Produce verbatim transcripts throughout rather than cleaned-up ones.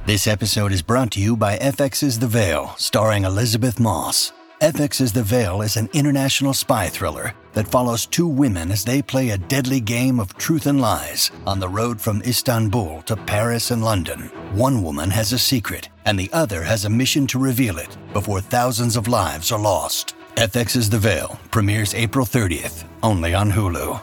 This episode is brought to you by F X's The Veil, starring Elizabeth Moss. F X's The Veil is an international spy thriller that follows two women as they play a deadly game of truth and lies on the road from Istanbul to Paris and London. One woman has a secret, and the other has a mission to reveal it before thousands of lives are lost. F X's The Veil premieres April thirtieth, only on Hulu.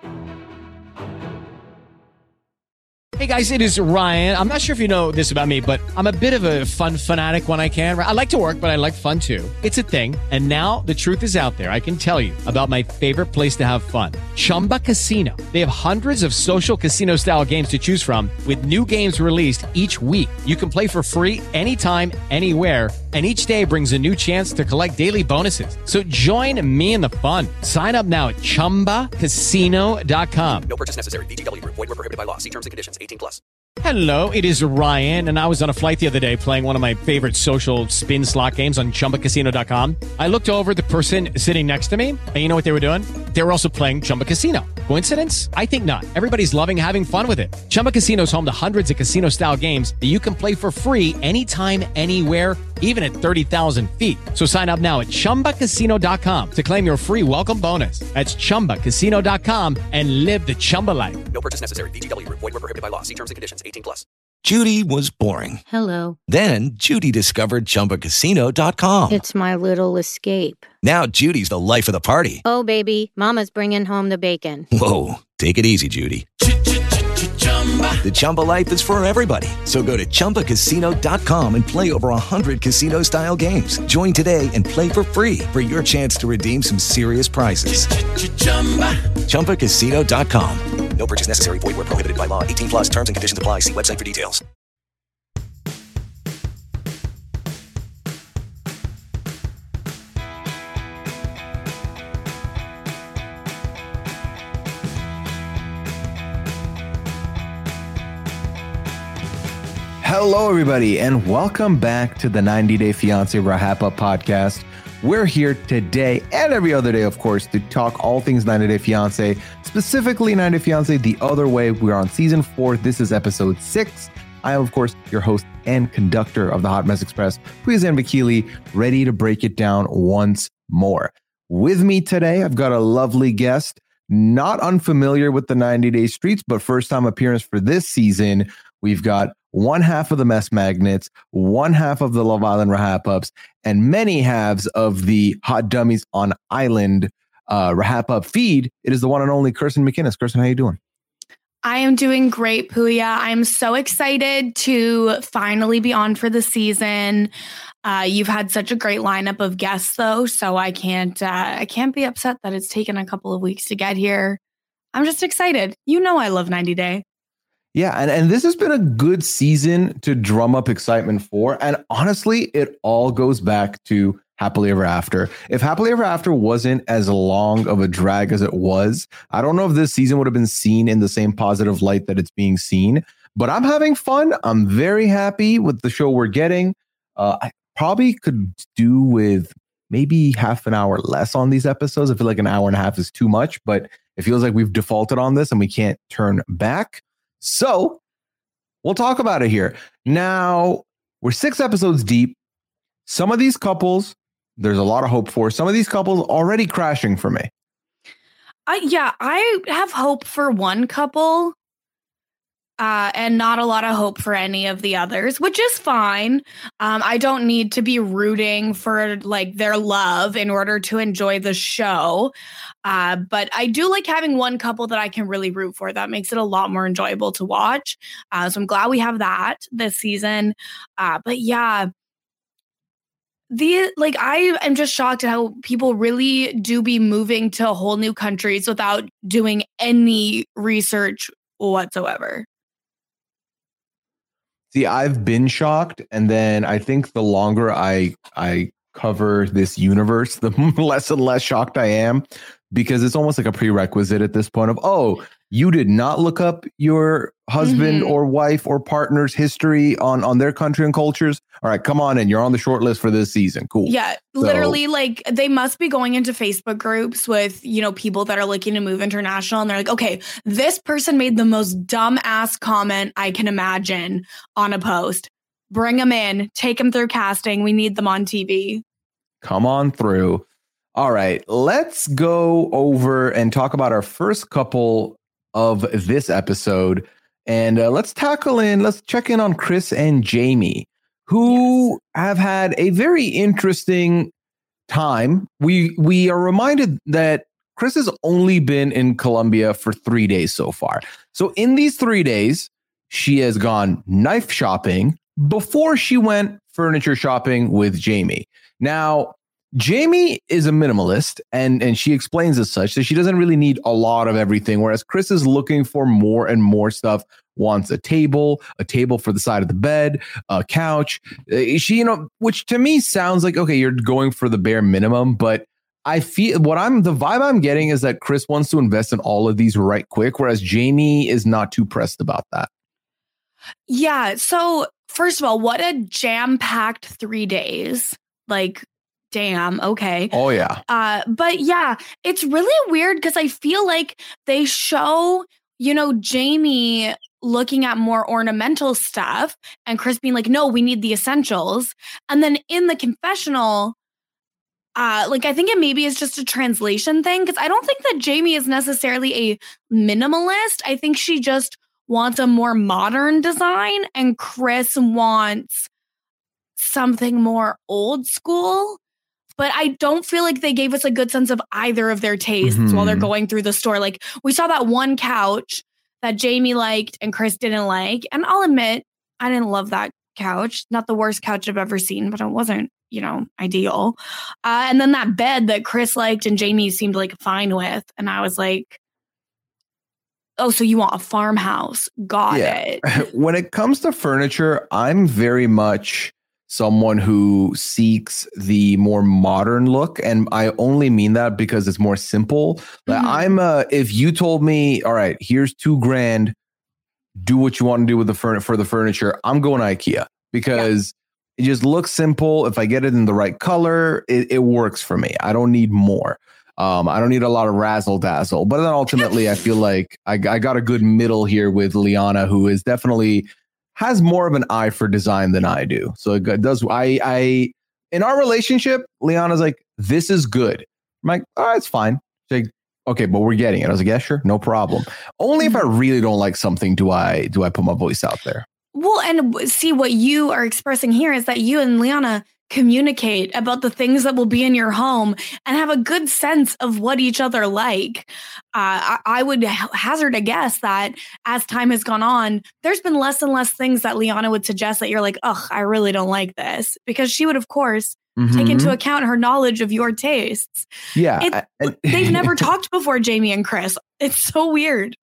Hey guys, it is Ryan. I'm not sure if you know this about me, but I'm a bit of a fun fanatic when I can. I like to work, but I like fun too. It's a thing. And now the truth is out there. I can tell you about my favorite place to have fun. Chumba Casino. They have hundreds of social casino style games to choose from with new games released each week. You can play for free anytime, anywhere. And each day brings a new chance to collect daily bonuses. So join me in the fun. Sign up now at chumba casino dot com. No purchase necessary. V G W Group. Void where prohibited by law. See terms and conditions. eighteen plus. Hello, it is Ryan, and I was on a flight the other day playing one of my favorite social spin slot games on chumba casino dot com. I looked over at the person sitting next to me, and you know what they were doing? They were also playing Chumba Casino. Coincidence? I think not. Everybody's loving having fun with it. Chumba Casino is home to hundreds of casino-style games that you can play for free anytime, anywhere, even at thirty thousand feet. So sign up now at chumba casino dot com to claim your free welcome bonus. That's chumba casino dot com and live the Chumba life. No purchase necessary. V G W Group. Void where prohibited by law. See terms and conditions. eighteen plus. Judy was boring. Hello. Then Judy discovered chumba casino dot com. It's my little escape. Now Judy's the life of the party. Oh, baby, mama's bringing home the bacon. Whoa, take it easy, Judy. The Chumba life is for everybody. So go to chumba casino dot com and play over one hundred casino-style games. Join today and play for free for your chance to redeem some serious prizes. chumba casino dot com. No purchase necessary. Void where prohibited by law. eighteen plus. Terms and conditions apply. See website for details. Hello, everybody, and welcome back to the ninety day Fiancé Wrap Up podcast. We're here today and every other day, of course, to talk all things ninety day Fiancé, specifically ninety day Fiancé the other way. We're on season four. This is episode six. I am, of course, your host and conductor of the Hot Mess Express, Puyazan Vakili, ready to break it down once more. With me today, I've got a lovely guest, not unfamiliar with the ninety day streets, but first time appearance for this season. We've got one half of the Mess Magnets, one half of the Love Island Wrap Ups, and many halves of the Hot Dummies on Island uh, Wrap Up feed. It is the one and only Kirsten McInnes. Kirsten, how you doing? I am doing great, Puya. I'm so excited to finally be on for the season. Uh, you've had such a great lineup of guests, though, so I can't uh, I can't be upset that it's taken a couple of weeks to get here. I'm just excited. You know I love ninety day. Yeah, and, and this has been a good season to drum up excitement for. And honestly, it all goes back to Happily Ever After. If Happily Ever After wasn't as long of a drag as it was, I don't know if this season would have been seen in the same positive light that it's being seen. But I'm having fun. I'm very happy with the show we're getting. Uh, I probably could do with maybe half an hour less on these episodes. I feel like an hour and a half is too much, but it feels like we've defaulted on this and we can't turn back. So we'll talk about it here. Now, we're six episodes deep. Some of these couples, there's a lot of hope for. Some of these couples already crashing for me. Uh, yeah, I have hope for one couple uh, and not a lot of hope for any of the others, which is fine. Um, I don't need to be rooting for like their love in order to enjoy the show. Uh, but I do like having one couple that I can really root for. That makes it a lot more enjoyable to watch. Uh, so I'm glad we have that this season. Uh, but yeah, the like I am just shocked at how people really do be moving to whole new countries without doing any research whatsoever. See, I've been shocked, and then I think the longer I I cover this universe, the less and less shocked I am, because it's almost like a prerequisite at this point of, oh, you did not look up your husband mm-hmm. or wife or partner's history on, on their country and cultures. All right, come on in. You're on the short list for this season. Cool. Yeah, so, literally, like, they must be going into Facebook groups with, you know, people that are looking to move international. And they're like, okay, this person made the most dumb ass comment I can imagine on a post. Bring them in. Take them through casting. We need them on T V. Come on through. All right, let's go over and talk about our first couple of this episode. And uh, let's tackle in, let's check in on Chris and Jamie, who yes. have had a very interesting time. We we are reminded that Chris has only been in Colombia for three days so far. So in these three days, she has gone knife shopping before she went furniture shopping with Jamie. Now, Jamie is a minimalist, and, and she explains as such that she doesn't really need a lot of everything, whereas Chris is looking for more and more stuff, wants a table, a table for the side of the bed, a couch. She, you know, which to me sounds like, okay, you're going for the bare minimum, but I feel what I'm, the vibe I'm getting is that Chris wants to invest in all of these right quick, whereas Jamie is not too pressed about that. Yeah. So first of all, what a jam-packed three days. Like, damn. Okay. Oh, yeah. Uh, but yeah, it's really weird because I feel like they show, you know, Jamie looking at more ornamental stuff and Chris being like, no, we need the essentials. And then in the confessional, uh, like, I think it maybe is just a translation thing because I don't think that Jamie is necessarily a minimalist. I think she just wants a more modern design and Chris wants something more old school. But I don't feel like they gave us a good sense of either of their tastes mm-hmm. while they're going through the store. Like, we saw that one couch that Jamie liked and Chris didn't like. And I'll admit, I didn't love that couch. Not the worst couch I've ever seen, but it wasn't, you know, ideal. Uh, and then that bed that Chris liked and Jamie seemed like fine with. And I was like, oh, so you want a farmhouse. Got yeah. it. When it comes to furniture, I'm very much someone who seeks the more modern look. And I only mean that because it's more simple. Mm-hmm. I'm uh, if you told me, all right, here's two grand, do what you want to do with the furniture for the furniture, I'm going to IKEA because yeah. it just looks simple. If I get it in the right color, it, it works for me. I don't need more. Um, I don't need a lot of razzle dazzle. But then ultimately, I feel like I, I got a good middle here with Liana, who is definitely has more of an eye for design than I do. So it does. I, I, in our relationship, Liana's like, this is good. I'm like, all right, it's fine. She's like, okay, but we're getting it. I was like, yeah, sure. No problem. Only if I really don't like something do I, do I put my voice out there. Well, and see what you are expressing here is that you and Liana communicate about the things that will be in your home and have a good sense of what each other like. Uh, I, I would ha- hazard a guess that as time has gone on, there's been less and less things that Liana would suggest that you're like, ugh, I really don't like this. Because she would, of course, mm-hmm. take into account her knowledge of your tastes. Yeah. It, I, they've never talked before, Jamie and Chris. It's so weird.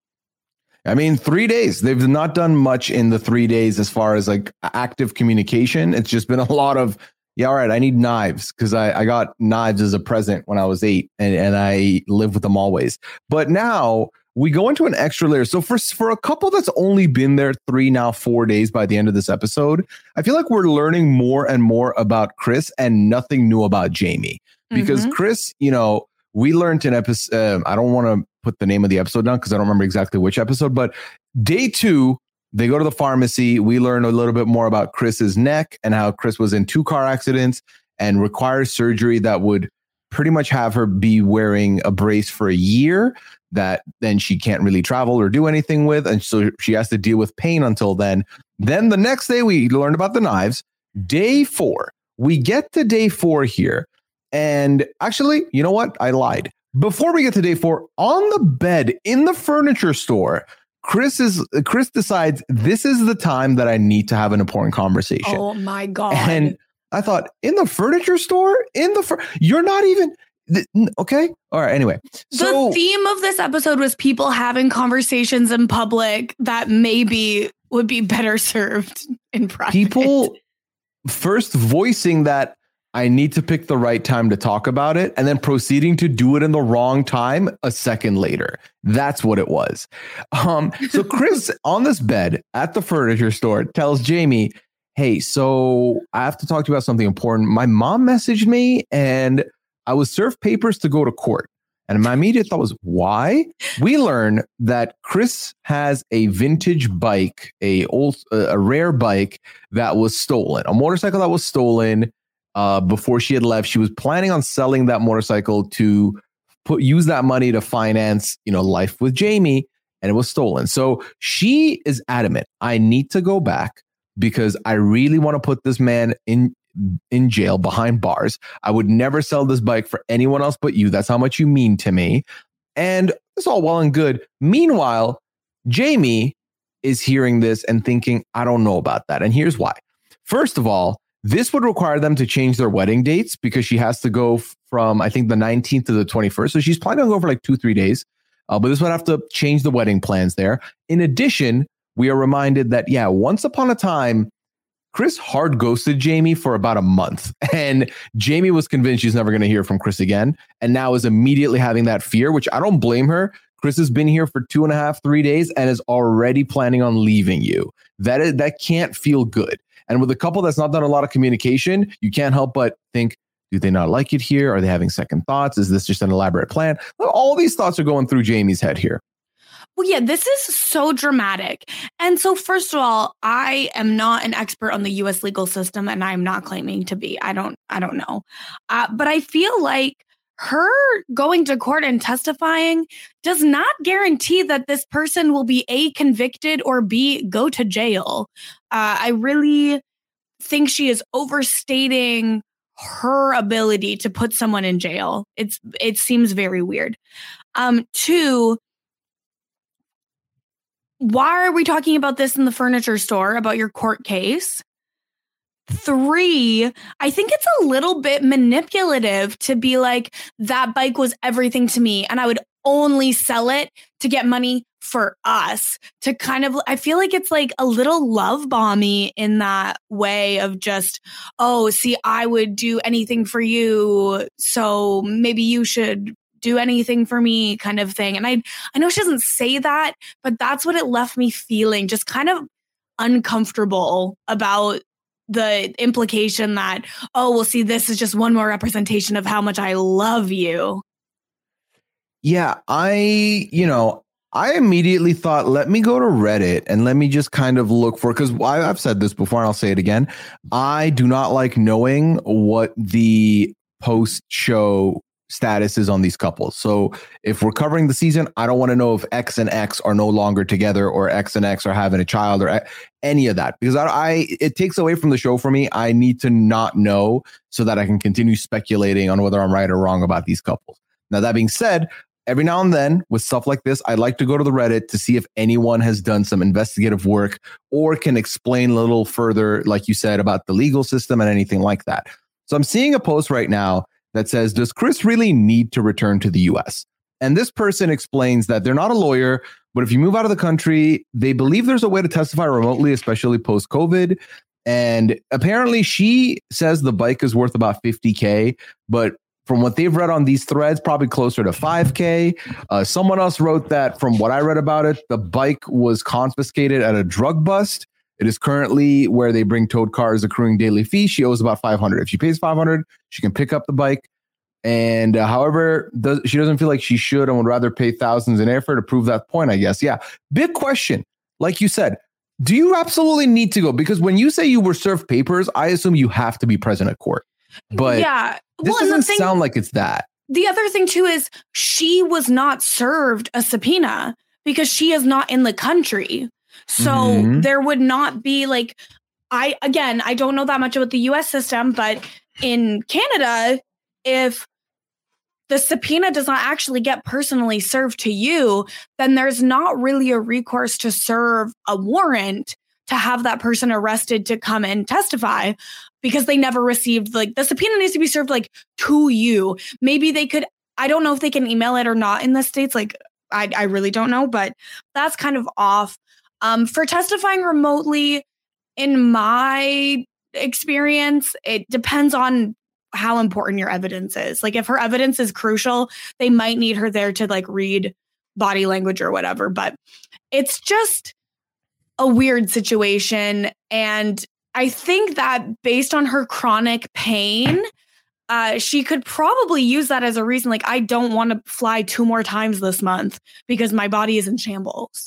I mean, three days. They've not done much in the three days as far as like active communication. It's just been a lot of, yeah, all right, I need knives because I, I got knives as a present when I was eight and, and I live with them always. But now we go into an extra layer. So for, for a couple that's only been there three, now four days by the end of this episode, I feel like we're learning more and more about Chris and nothing new about Jamie. Because mm-hmm. Chris, you know, we learned in episode, uh, I don't want to put the name of the episode down because I don't remember exactly which episode, but day two, they go to the pharmacy. We learn a little bit more about Chris's neck and how Chris was in two car accidents and requires surgery that would pretty much have her be wearing a brace for a year that then she can't really travel or do anything with. And so she has to deal with pain until then. Then the next day we learned about the knives. Day four, we get to day four here. And actually, you know what? I lied. Before we get to day four, on the bed in the furniture store, Chris is Chris decides this is the time that I need to have an important conversation. Oh my God. And I thought, in the furniture store, in the fur- you're not even th- okay. All right. Anyway, so the theme of this episode was people having conversations in public that maybe would be better served in private. People first voicing that I need to pick the right time to talk about it, and then proceeding to do it in the wrong time a second later. That's what it was. Um, so Chris on this bed at the furniture store tells Jamie, hey, so I have to talk to you about something important. My mom messaged me and I was served papers to go to court. And my immediate thought was, why? We learn that Kris has a vintage bike, a old, a rare bike that was stolen, a motorcycle that was stolen uh, before she had left. She was planning on selling that motorcycle to put use that money to finance, you know, life with Jamie, and it was stolen. So she is adamant, I need to go back because I really want to put this man in in jail behind bars. I would never sell this bike for anyone else but you. That's how much you mean to me. And it's all well and good. Meanwhile, Jamie is hearing this and thinking, I don't know about that. And here's why. First of all, this would require them to change their wedding dates because she has to go from, I think, the nineteenth to the twenty-first. So she's planning on going for like two, three days. Uh, but this would have to change the wedding plans there. In addition, we are reminded that, yeah, once upon a time, Kris hard ghosted Jamie for about a month, and Jamie was convinced she's never going to hear from Kris again, and now is immediately having that fear, which I don't blame her. Kris has been here for two and a half, three days and is already planning on leaving you. That is, that can't feel good. And with a couple that's not done a lot of communication, you can't help but think, do they not like it here? Are they having second thoughts? Is this just an elaborate plan? All these thoughts are going through Jamie's head here. Well, yeah, this is so dramatic. And so, first of all, I am not an expert on the U S legal system, and I'm not claiming to be. I don't, I don't know. Uh, but I feel like her going to court and testifying does not guarantee that this person will be A, convicted, or B, go to jail. Uh, I really think she is overstating her ability to put someone in jail. It's, it seems very weird. Um, two, why are we talking about this in the furniture store, about your court case? Three, I think it's a little bit manipulative to be like, that bike was everything to me, and I would only sell it to get money for us. To kind of, I feel like it's like a little love bomby in that way of just, oh, see, I would do anything for you, so maybe you should do anything for me kind of thing. And I, I know she doesn't say that, but that's what it left me feeling, just kind of uncomfortable about the implication that, oh, well, see, this is just one more representation of how much I love you. Yeah, I, you know, I immediately thought, let me go to Reddit and let me just kind of look for, because I've said this before and I'll say it again. I do not like knowing what the post-show status is on these couples. So if we're covering the season, I don't want to know if X and X are no longer together or X and X are having a child or any of that, because I, I it takes away from the show for me. I need to not know so that I can continue speculating on whether I'm right or wrong about these couples. Now, that being said, every now and then with stuff like this, I like to go to the Reddit to see if anyone has done some investigative work or can explain a little further, like you said, about the legal system and anything like that. So I'm seeing a post right now that says, does Kris really need to return to the U S? And this person explains that they're not a lawyer, but if you move out of the country, they believe there's a way to testify remotely, especially post-COVID. And apparently she says the bike is worth about fifty K, but from what they've read on these threads, probably closer to five K. Uh, someone else wrote that from what I read about it, the bike was confiscated at a drug bust. It is currently where they bring towed cars accruing daily fee. She owes about five hundred. If she pays five hundred, she can pick up the bike. And uh, however, does, she doesn't feel like she should and would rather pay thousands in airfare to prove that point, I guess. Yeah. Big question. Like you said, do you absolutely need to go? Because when you say you were served papers, I assume you have to be present at court. But yeah, this well, doesn't thing, sound like it's that. The other thing, too, is she was not served a subpoena because she is not in the country. So mm-hmm. there would not be like, I, again, I don't know that much about the U S system, but in Canada, if the subpoena does not actually get personally served to you, then there's not really a recourse to serve a warrant to have that person arrested to come and testify because they never received, like, the subpoena needs to be served like to you. Maybe they could, I don't know if they can email it or not in the States. Like, I, I really don't know, but that's kind of off. Um, for testifying remotely, in my experience, it depends on how important your evidence is. Like, if her evidence is crucial, they might need her there to like read body language or whatever. But it's just a weird situation. And I think that based on her chronic pain, uh, she could probably use that as a reason. Like, I don't want to fly two more times this month because my body is in shambles.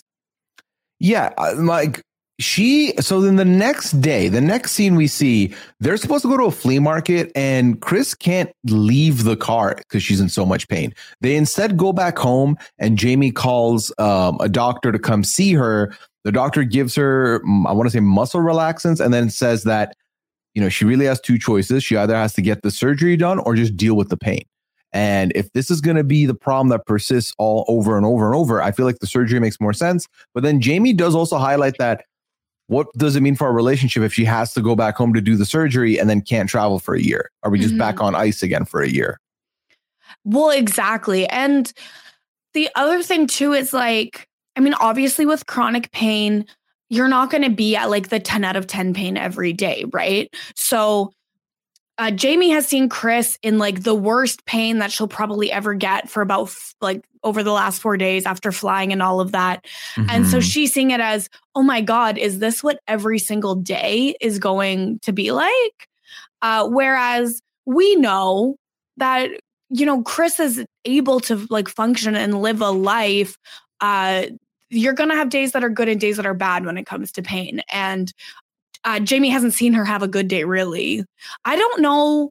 Yeah, like she. So then the next day, the next scene we see, they're supposed to go to a flea market, and Chris can't leave the car because she's in so much pain. They instead go back home, and Jamie calls um, a doctor to come see her. The doctor gives her, I want to say, muscle relaxants, and then says that, you know, she really has two choices. She either has to get the surgery done or just deal with the pain. And if this is going to be the problem that persists all over and over and over, I feel like the surgery makes more sense. But then Jamie does also highlight that, what does it mean for our relationship if she has to go back home to do the surgery and then can't travel for a year? Are we just mm-hmm. back on ice again for a year? Well, exactly. And the other thing too is like, I mean, obviously with chronic pain, you're not going to be at like the ten out of ten pain every day, right? So uh, Jamie has seen Chris in like the worst pain that she'll probably ever get for about f- like over the last four days after flying and all of that. Mm-hmm. And so she's seeing it as, oh my God, is this what every single day is going to be like? Uh, whereas we know that, you know, Chris is able to like function and live a life. Uh, you're going to have days that are good and days that are bad when it comes to pain. And uh, Jamie hasn't seen her have a good day, really. I don't know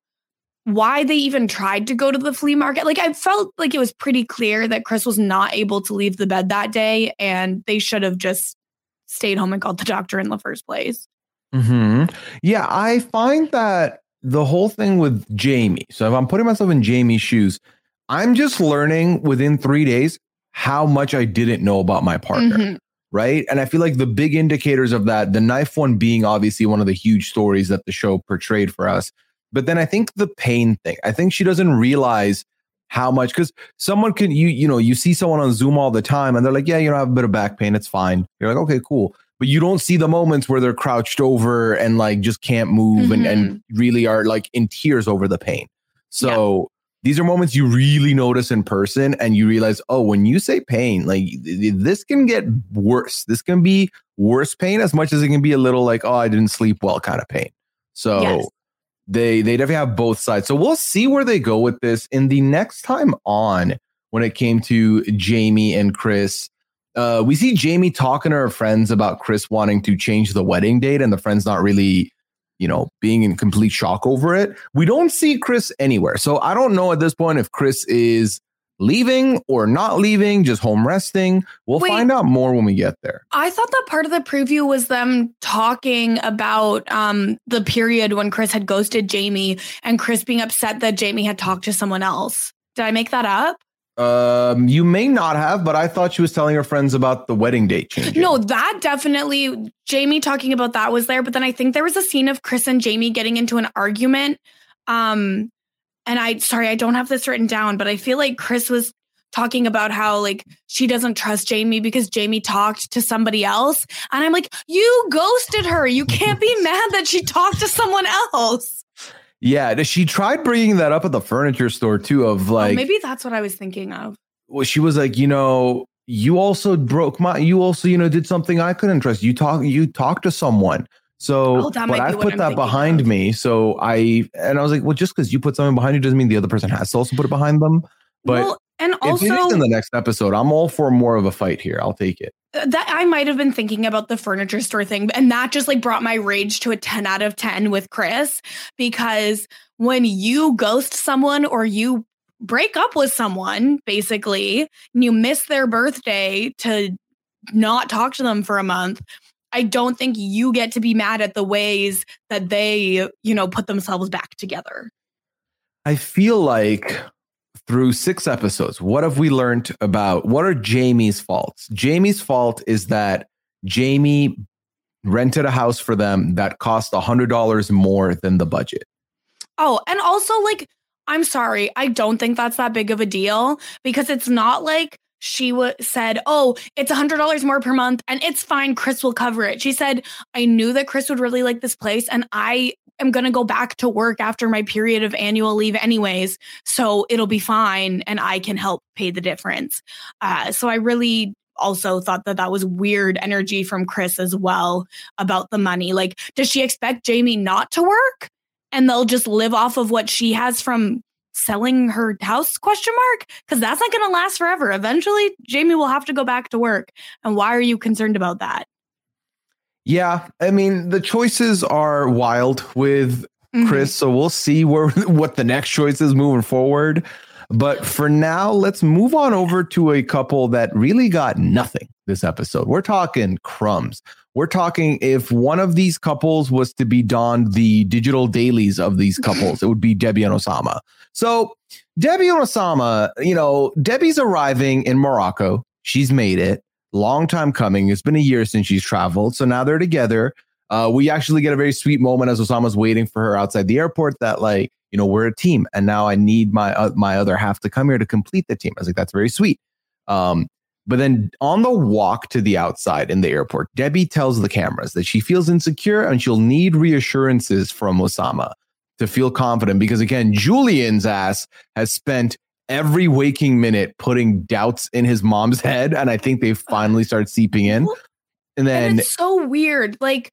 why they even tried to go to the flea market. Like, I felt like it was pretty clear that Chris was not able to leave the bed that day, and they should have just stayed home and called the doctor in the first place. Mm-hmm. Yeah, I find that the whole thing with Jamie, so if I'm putting myself in Jamie's shoes, I'm just learning within three days how much I didn't know about my partner, mm-hmm. right? And I feel like the big indicators of that, the knife one being obviously one of the huge stories that the show portrayed for us. But then I think the pain thing, I think she doesn't realize how much, because someone can, you you know, you see someone on Zoom all the time and they're like, yeah, you know, I have a bit of back pain. It's fine. You're like, okay, cool. But you don't see the moments where they're crouched over and like just can't move mm-hmm. and, and really are like in tears over the pain. So yeah. These are moments you really notice in person and you realize, oh, when you say pain, like this can get worse. This can be worse pain as much as it can be a little like, oh, I didn't sleep well kind of pain. So yes. they they definitely have both sides. So we'll see where they go with this in the next time on when it came to Jamie and Chris. Uh, we see Jamie talking to her friends about Chris wanting to change the wedding date and the friends not really, you know, being in complete shock over it. We don't see Chris anywhere. So I don't know at this point if Chris is leaving or not leaving, just home resting. We'll Wait, find out more when we get there. I thought that part of the preview was them talking about um, the period when Chris had ghosted Jamie and Chris being upset that Jamie had talked to someone else. Did I make that up? Um, you may not have, but I thought she was telling her friends about the wedding date changing. No, that definitely, Jamie talking about that was there. But then I think there was a scene of Chris and Jamie getting into an argument. Um, and I, sorry, I don't have this written down, but I feel like Chris was talking about how like she doesn't trust Jamie because Jamie talked to somebody else. And I'm like, you ghosted her. You can't be mad that she talked to someone else. Yeah, she tried bringing that up at the furniture store too of like, oh, maybe that's what I was thinking of. Well, she was like, you know, you also broke my, you also, you know, did something I couldn't trust. You talk, you talked to someone. So, oh, but I put that behind of. me. So I, and I was like, well, just because you put something behind you doesn't mean the other person has to also put it behind them. But well, and also if it is in the next episode, I'm all for more of a fight here. I'll take it. That I might have been thinking about the furniture store thing, and that just like brought my rage to a ten out of ten with Chris, because when you ghost someone or you break up with someone, basically, and you miss their birthday to not talk to them for a month, I don't think you get to be mad at the ways that they, you know, put themselves back together. I feel like through six episodes, what have we learned about what are Jamie's faults? Jamie's fault is that Jamie rented a house for them that cost one hundred dollars more than the budget. Oh, and also, like, I'm sorry, I don't think that's that big of a deal, because it's not like she w- said, oh, it's one hundred dollars more per month and it's fine, Chris will cover it. She said, I knew that Chris would really like this place and I am going to go back to work after my period of annual leave anyways, so it'll be fine and I can help pay the difference. Uh, so I really also thought that that was weird energy from Chris as well about the money. Like, does she expect Jamie not to work and they'll just live off of what she has from selling her house, question mark? Because that's not going to last forever. Eventually, Jamie will have to go back to work. And why are you concerned about that? Yeah, I mean, the choices are wild with Chris, mm-hmm. so we'll see where what the next choice is moving forward. But for now, let's move on over to a couple that really got nothing this episode. We're talking crumbs. We're talking if one of these couples was to be donned the digital dailies of these couples, it would be Debbie and Osama. So Debbie and Osama, you know, Debbie's arriving in Morocco. She's made it. Long time coming. It's been a year since she's traveled. So now they're together. Uh, we actually get a very sweet moment as Osama's waiting for her outside the airport that, like, you know, we're a team and now I need my uh, my other half to come here to complete the team. I was like, that's very sweet. Um, but then on the walk to the outside in the airport, Debbie tells the cameras that she feels insecure and she'll need reassurances from Osama to feel confident because, again, Julian's ass has spent every waking minute putting doubts in his mom's head. And I think they finally start seeping in. And then and it's so weird. Like,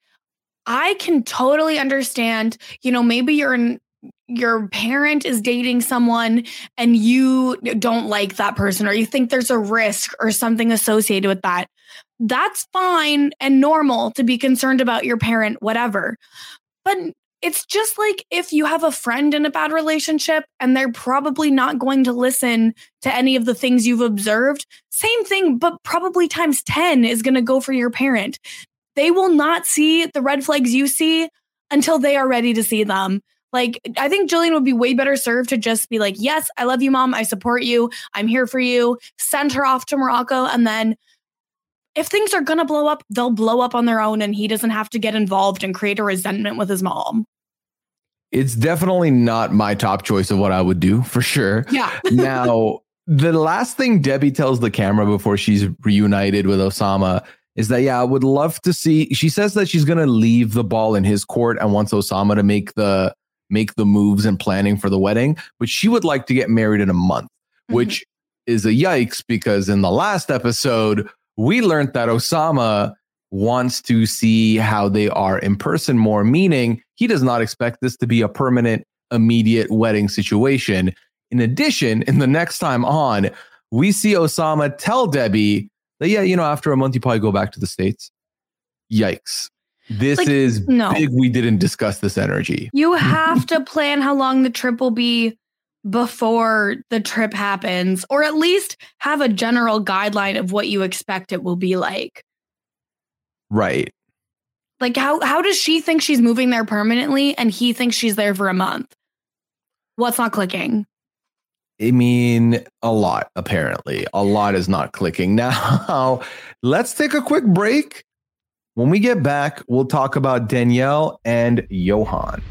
I can totally understand, you know, maybe you're in, your parent is dating someone and you don't like that person or you think there's a risk or something associated with that. That's fine and normal to be concerned about your parent, whatever. But it's just like if you have a friend in a bad relationship and they're probably not going to listen to any of the things you've observed. Same thing, but probably times ten is going to go for your parent. They will not see the red flags you see until they are ready to see them. Like, I think Jillian would be way better served to just be like, yes, I love you, Mom. I support you. I'm here for you. Send her off to Morocco. And then if things are going to blow up, they'll blow up on their own and he doesn't have to get involved and create a resentment with his mom. It's definitely not my top choice of what I would do, for sure. Yeah. Now, the last thing Debbie tells the camera before she's reunited with Osama is that, yeah, I would love to see. She says that she's going to leave the ball in his court and wants Osama to make the make the moves and planning for the wedding. But she would like to get married in a month, mm-hmm. which is a yikes, because in the last episode, we learned that Osama wants to see how they are in person more, meaning he does not expect this to be a permanent, immediate wedding situation. In addition, in the next time on, we see Osama tell Debbie that, yeah, you know, after a month, you probably go back to the States. Yikes. This like, is no. big. We didn't discuss this energy. You have to plan how long the trip will be before the trip happens, or at least have a general guideline of what you expect it will be like. Right. Like, how, how does she think she's moving there permanently and he thinks she's there for a month? What's not clicking? I mean, a lot, apparently. A lot is not clicking. Now, let's take a quick break. When we get back, we'll talk about Danielle and Johan.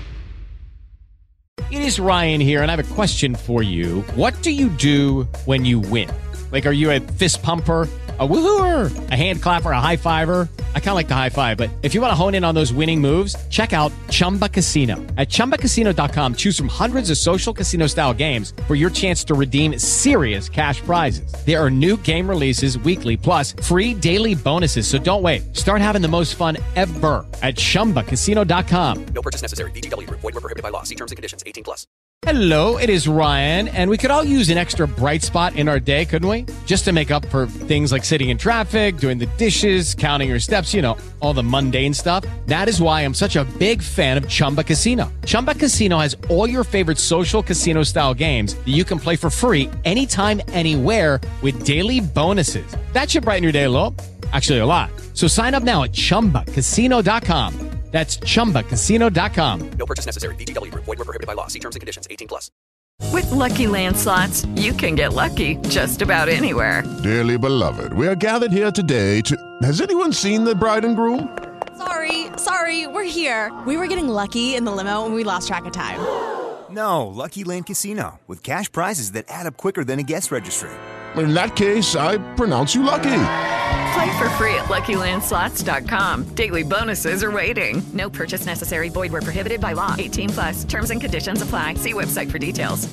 It is Ryan here, and I have a question for you. What do you do when you win? Like, are you a fist pumper, a woohooer, a hand clapper, a high fiver? I kind of like the high five, but if you want to hone in on those winning moves, check out Chumba Casino. At chumba casino dot com, choose from hundreds of social casino style games for your chance to redeem serious cash prizes. There are new game releases weekly, plus free daily bonuses. So don't wait. Start having the most fun ever at chumba casino dot com. No purchase necessary. V G W. Void where prohibited by law. See terms and conditions. eighteen plus. Hello, it is Ryan, and we could all use an extra bright spot in our day, couldn't we? Just to make up for things like sitting in traffic, doing the dishes, counting your steps, you know, all the mundane stuff. That is why I'm such a big fan of Chumba Casino. Chumba Casino has all your favorite social casino-style games that you can play for free anytime, anywhere with daily bonuses. That should brighten your day a little. Actually, a lot. So sign up now at chumba casino dot com. That's chumba casino dot com. No purchase necessary. V G W. Void where prohibited by law. See terms and conditions. eighteen plus. With Lucky Land Slots, you can get lucky just about anywhere. Dearly beloved, we are gathered here today to... Has anyone seen the bride and groom? Sorry, sorry, we're here. We were getting lucky in the limo and we lost track of time. No, Lucky Land Casino. With cash prizes that add up quicker than a guest registry. In that case, I pronounce you lucky. Play for free at lucky land slots dot com. Daily bonuses are waiting. No purchase necessary. Void where prohibited by law. eighteen plus. Terms and conditions apply. See website for details.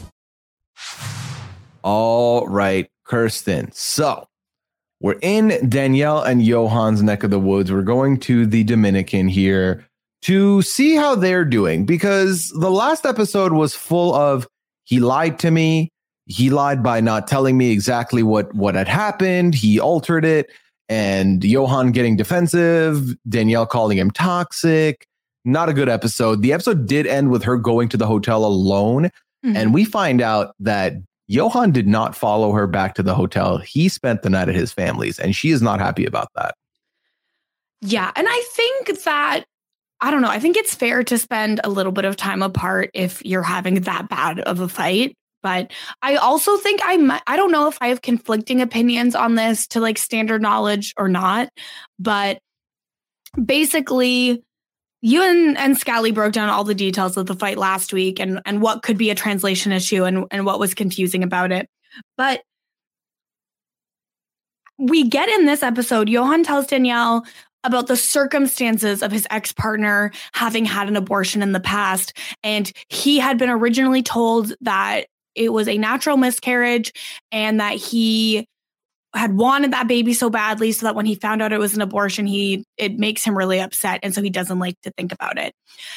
All right, Kirsten. So we're in Danielle and Johan's neck of the woods. We're going to the Dominican here to see how they're doing, because the last episode was full of he lied to me. He lied by not telling me exactly what, what had happened. He altered it. And Johan getting defensive, Danielle calling him toxic. Not a good episode. The episode did end with her going to the hotel alone. Mm-hmm. And we find out that Johan did not follow her back to the hotel. He spent the night at his family's, and she is not happy about that. Yeah. And I think that, I don't know, I think it's fair to spend a little bit of time apart if you're having that bad of a fight. But I also think I might, I don't know if I have conflicting opinions on this to like standard knowledge or not. But basically, you and, and Scally broke down all the details of the fight last week and, and what could be a translation issue and, and what was confusing about it. But we get in this episode, Johan tells Danielle about the circumstances of his ex-partner having had an abortion in the past. And he had been originally told that it was a natural miscarriage and that he had wanted that baby so badly so that when he found out it was an abortion, he it makes him really upset. And so he doesn't like to think about it.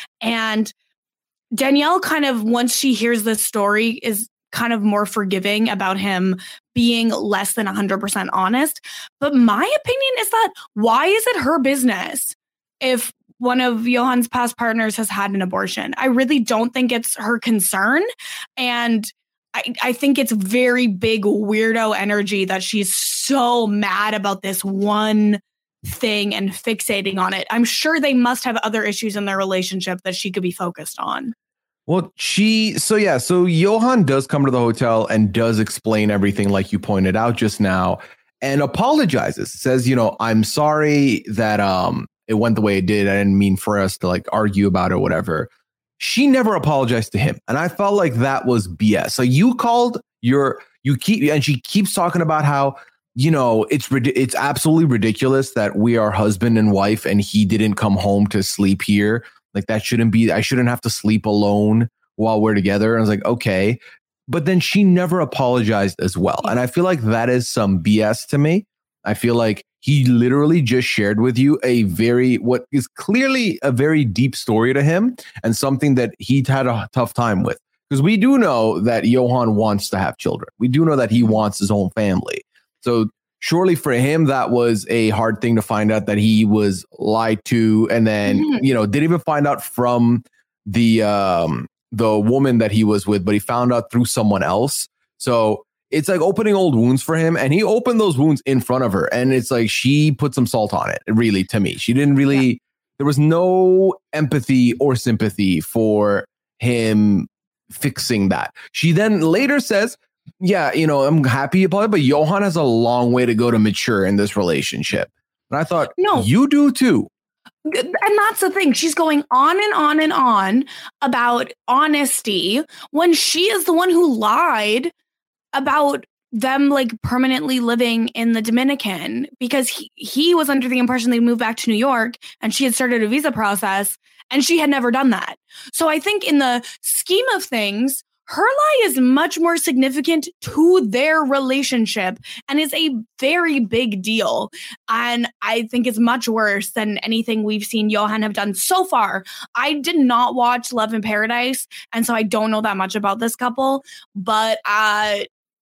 And Danielle kind of, once she hears this story, is kind of more forgiving about him being less than one hundred percent honest. But my opinion is that why is it her business if one of Johan's past partners has had an abortion? I really don't think it's her concern. And I, I think it's very big weirdo energy that she's so mad about this one thing and fixating on it. I'm sure they must have other issues in their relationship that she could be focused on. Well, she, so yeah, so Johan does come to the hotel and does explain everything like you pointed out just now and apologizes. Says, you know, I'm sorry that um it went the way it did. I didn't mean for us to like argue about it or whatever. She never apologized to him. And I felt like that was B S. So you called your, you keep, and she keeps talking about how, you know, it's, it's absolutely ridiculous that we are husband and wife and he didn't come home to sleep here. Like that shouldn't be, I shouldn't have to sleep alone while we're together. And I was like, okay. But then she never apologized as well. And I feel like that is some B S to me. I feel like he literally just shared with you a very, what is clearly a very deep story to him and something that he'd had a tough time with. Because we do know that Johan wants to have children. We do know that he wants his own family. So surely for him, that was a hard thing to find out that he was lied to. And then, mm-hmm. you know, didn't even find out from the, um, the woman that he was with, but he found out through someone else. So it's like opening old wounds for him. And he opened those wounds in front of her. And it's like she put some salt on it, really, to me. She didn't really, yeah. There was no empathy or sympathy for him fixing that. She then later says, yeah, you know, I'm happy about it, but Johan has a long way to go to mature in this relationship. And I thought, no, you do too. And that's the thing. She's going on and on and on about honesty when she is the one who lied about them like permanently living in the Dominican because he, he was under the impression they moved back to New York and she had started a visa process and she had never done that. So I think in the scheme of things, her lie is much more significant to their relationship and is a very big deal. And I think it's much worse than anything we've seen Johan have done so far. I did not watch Love in Paradise, and so I don't know that much about this couple. But uh,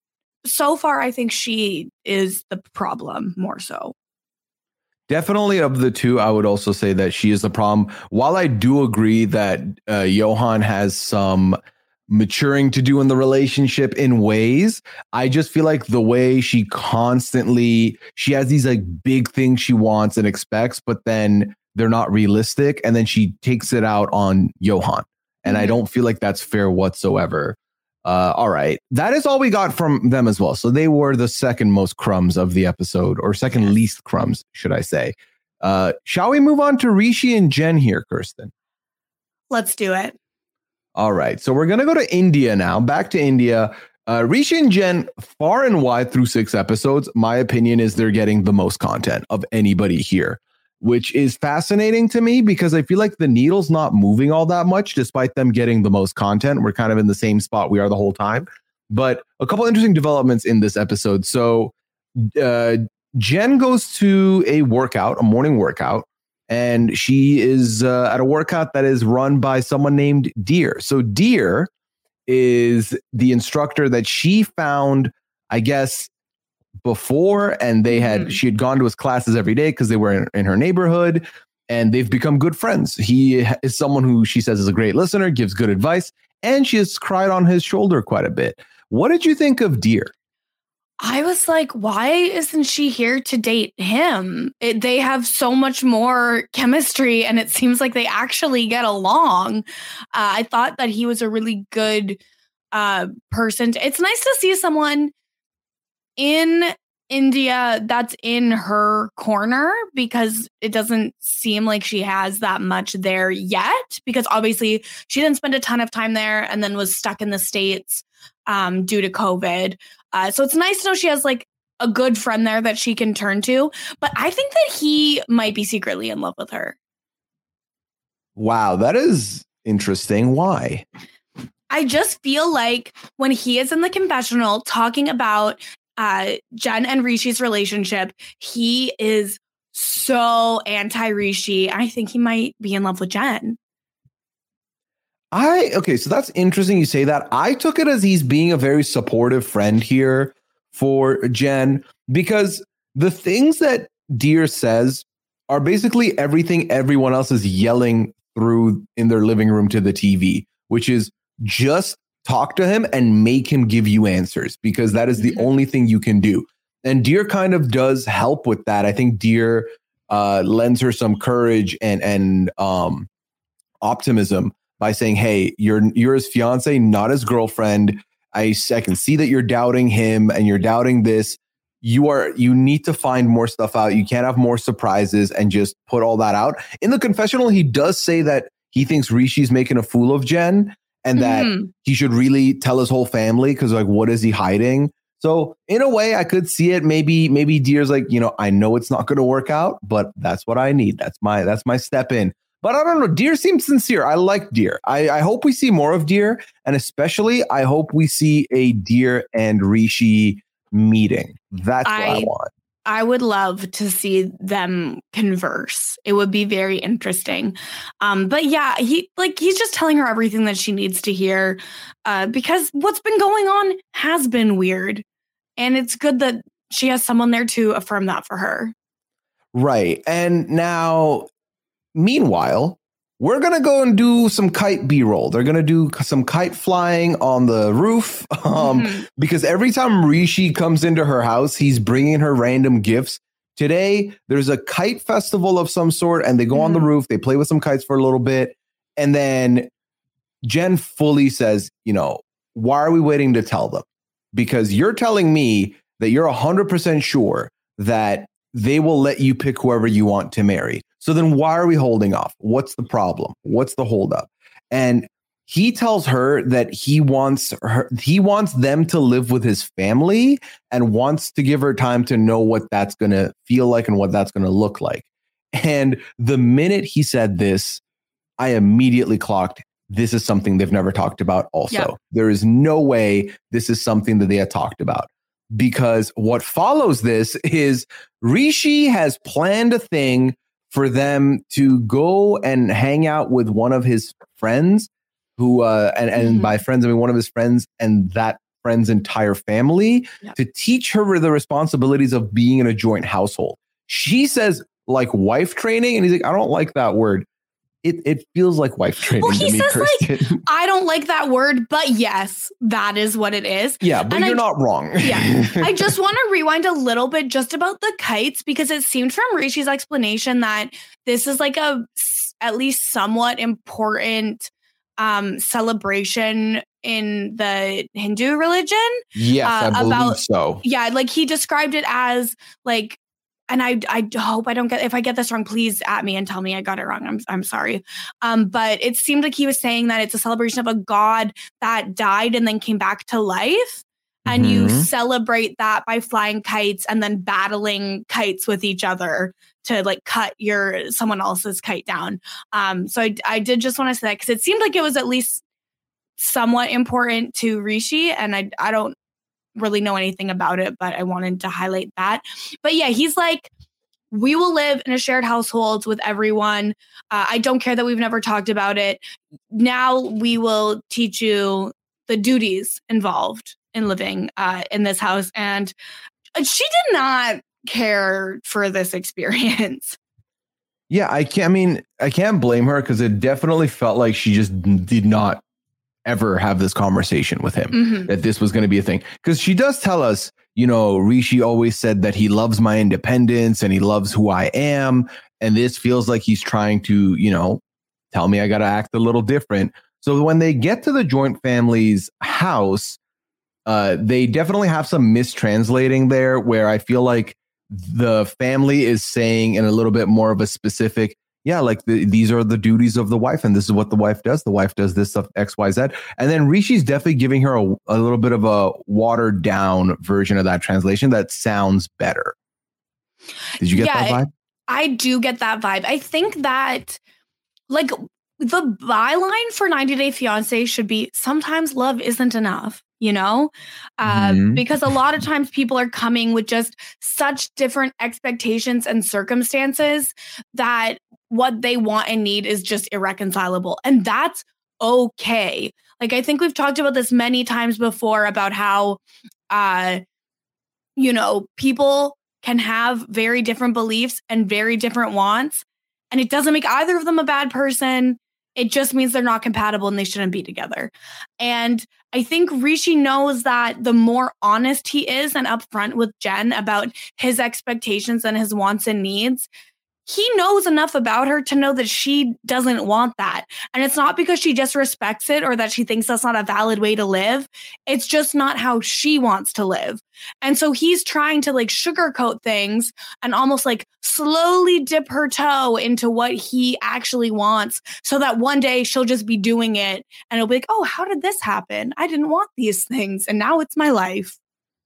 so far, I think she is the problem more so. Definitely of the two, I would also say that she is the problem. While I do agree that uh, Johan has some maturing to do in the relationship in ways, I just feel like the way she constantly, she has these like big things she wants and expects, but then they're not realistic. And then she takes it out on Johan. And mm-hmm. I don't feel like that's fair whatsoever. Uh, all right. That is all we got from them as well. So they were the second most crumbs of the episode, or second yes. least crumbs, should I say. Uh, shall we move on to Rishi and Jen here, Kirsten? Let's do it. All right. So we're going to go to India now. Back to India. Uh, Rishi and Jen, far and wide through six episodes, my opinion is they're getting the most content of anybody here, which is fascinating to me because I feel like the needle's not moving all that much despite them getting the most content. We're kind of in the same spot we are the whole time. But a couple interesting developments in this episode. So uh, Jen goes to a workout, a morning workout, and she is uh, at a workout that is run by someone named Deer. So Deer is the instructor that she found, I guess, before, and they had mm-hmm. she had gone to his classes every day because they were in, in her neighborhood, and they've become good friends. He is someone who she says is a great listener, gives good advice, and she has cried on his shoulder quite a bit. What did you think of Deer? I was like, why isn't she here to date him? It, they have so much more chemistry, and it seems like they actually get along. Uh, I thought that he was a really good uh, person. To, it's nice to see someone in India that's in her corner, because it doesn't seem like she has that much there yet, because obviously she didn't spend a ton of time there and then was stuck in the States um, due to COVID. Uh, so it's nice to know she has like a good friend there that she can turn to. But I think that he might be secretly in love with her. Wow, that is interesting. Why? I just feel like when he is in the confessional talking about uh, Jen and Rishi's relationship, he is so anti-Rishi. I think he might be in love with Jen. I okay, so that's interesting you say that. I took it as he's being a very supportive friend here for Jen, because the things that Deer says are basically everything everyone else is yelling through in their living room to the T V, which is just talk to him and make him give you answers, because that is the only thing you can do. And Deer kind of does help with that. I think Deer uh, lends her some courage and and um, optimism by saying, hey, you're you're his fiance, not his girlfriend. I, I can see that you're doubting him and you're doubting this. You are you need to find more stuff out. You can't have more surprises and just put all that out. In the confessional, he does say that he thinks Rishi's making a fool of Jen, and that mm-hmm. he should really tell his whole family, because like, what is he hiding? So in a way, I could see it. Maybe maybe Deer's like, you know, I know it's not going to work out, but that's what I need. That's my that's my step in. But I don't know. Deer seems sincere. I like Deer. I, I hope we see more of Deer. And especially, I hope we see a Deer and Rishi meeting. That's I, what I want. I would love to see them converse. It would be very interesting. Um, but yeah, he like he's just telling her everything that she needs to hear, uh, because what's been going on has been weird. And it's good that she has someone there to affirm that for her. Right. And now, meanwhile, we're going to go and do some kite B-roll. They're going to do some kite flying on the roof um, mm-hmm. because every time Rishi comes into her house, he's bringing her random gifts. Today, there's a kite festival of some sort, and they go mm-hmm. on the roof. They play with some kites for a little bit. And then Jen fully says, you know, why are we waiting to tell them? Because you're telling me that you're one hundred percent sure that they will let you pick whoever you want to marry. So then why are we holding off? What's the problem? What's the holdup? And he tells her that he wants her, he wants them to live with his family and wants to give her time to know what that's going to feel like and what that's going to look like. And the minute he said this, I immediately clocked, this is something they've never talked about also. Yep. There is no way this is something that they had talked about. Because what follows this is Rishi has planned a thing for them to go and hang out with one of his friends who, uh, and, and mm-hmm. by friends, I mean one of his friends and that friend's entire family yep. to teach her the responsibilities of being in a joint household. She says like wife training, and he's like, I don't like that word. It it feels like wife training. Well, he to me, says Kirsten. like, I don't like that word, but yes, that is what it is. Yeah, but and you're I, not wrong. Yeah. I just want to rewind a little bit just about the kites, because it seemed from Rishi's explanation that this is like a at least somewhat important um, celebration in the Hindu religion. Yes, uh, I believe about, so. Yeah, like he described it as like, and I I hope I don't get, if I get this wrong, please at me and tell me I got it wrong. I'm I'm sorry. Um, but it seemed like he was saying that it's a celebration of a god that died and then came back to life. And mm-hmm. you celebrate that by flying kites and then battling kites with each other to like cut your someone else's kite down. Um, so I, I did just want to say that because it seemed like it was at least somewhat important to Rishi, and I I don't really know anything about it, but I wanted to highlight that. But yeah, he's like, we will live in a shared household with everyone. Uh, I don't care that we've never talked about it. Now we will teach you the duties involved in living uh, in this house. And she did not care for this experience. Yeah, I can't. I mean, I can't blame her because it definitely felt like she just did not ever have this conversation with him, mm-hmm. that this was going to be a thing. Because she does tell us, you know, Rishi always said that he loves my independence and he loves who I am. And this feels like he's trying to, you know, tell me I got to act a little different. So when they get to the joint family's house, uh, they definitely have some mistranslating there where I feel like the family is saying in a little bit more of a specific, yeah, like the, these are the duties of the wife and this is what the wife does. The wife does this stuff, X, Y, Z. And then Rishi's definitely giving her a, a little bit of a watered down version of that translation that sounds better. Did you get yeah, that vibe? I do get that vibe. I think that like the byline for ninety Day Fiancé should be sometimes love isn't enough. You know, uh, mm-hmm. because a lot of times people are coming with just such different expectations and circumstances that what they want and need is just irreconcilable. And that's okay. Like, I think we've talked about this many times before about how, uh, you know, people can have very different beliefs and very different wants. And it doesn't make either of them a bad person. It just means they're not compatible and they shouldn't be together. And I think Rishi knows that the more honest he is and upfront with Jen about his expectations and his wants and needs, he knows enough about her to know that she doesn't want that. And it's not because she just respects it or that she thinks that's not a valid way to live. It's just not how she wants to live. And so he's trying to like sugarcoat things and almost like slowly dip her toe into what he actually wants so that one day she'll just be doing it and it'll be like, oh, how did this happen? I didn't want these things. And now it's my life.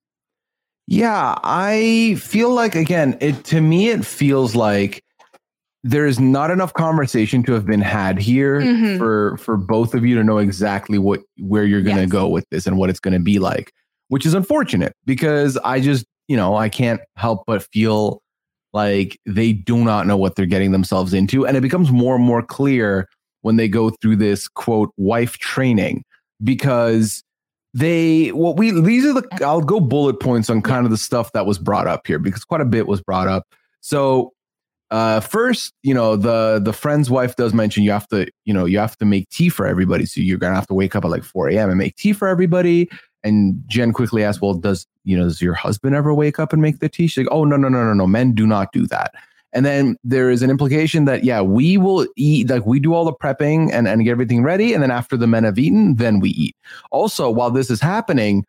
Yeah, I feel like, again, it to me, it feels like there's not enough conversation to have been had here mm-hmm. for for both of you to know exactly what where you're going to yes. go with this and what it's going to be like, which is unfortunate because I just, you know, I can't help but feel like they do not know what they're getting themselves into. And it becomes more and more clear when they go through this, quote, wife training, because they what we these are the I'll go bullet points on kind of the stuff that was brought up here because quite a bit was brought up. So Uh, first, you know, the the friend's wife does mention you have to, you know, you have to make tea for everybody. So you're going to have to wake up at like four a.m. and make tea for everybody. And Jen quickly asks, well, does, you know, does your husband ever wake up and make the tea? She's like, oh, no, no, no, no, no. Men do not do that. And then there is an implication that, yeah, we will eat, like we do all the prepping and, and get everything ready. And then after the men have eaten, then we eat. Also, while this is happening,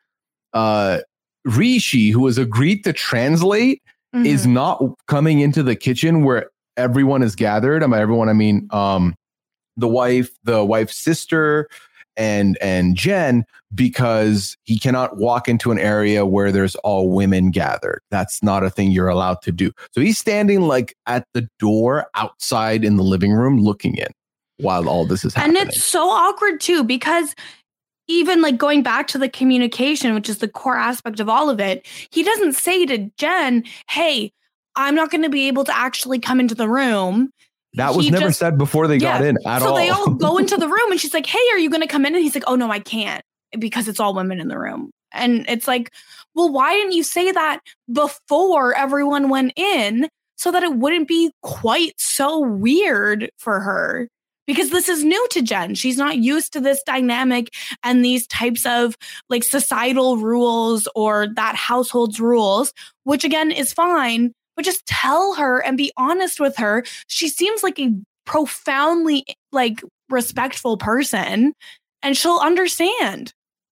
uh, Rishi, who has agreed to translate, Mm-hmm. is not coming into the kitchen where everyone is gathered. And by everyone, I mean um, the wife, the wife's sister, and and Jen, because he cannot walk into an area where there's all women gathered. That's not a thing you're allowed to do. So he's standing like at the door outside in the living room looking in while all this is happening. And it's so awkward too, because even like going back to the communication, which is the core aspect of all of it, he doesn't say to Jen, hey, I'm not going to be able to actually come into the room. That was he never just, said before they yeah. got in at so all. So they all go into the room and she's like, hey, are you going to come in? And he's like, oh, no, I can't because it's all women in the room. And it's like, well, why didn't you say that before everyone went in so that it wouldn't be quite so weird for her? Because this is new to Jen. She's not used to this dynamic and these types of like societal rules or that household's rules, which again is fine, but just tell her and be honest with her. She seems like a profoundly like respectful person and she'll understand.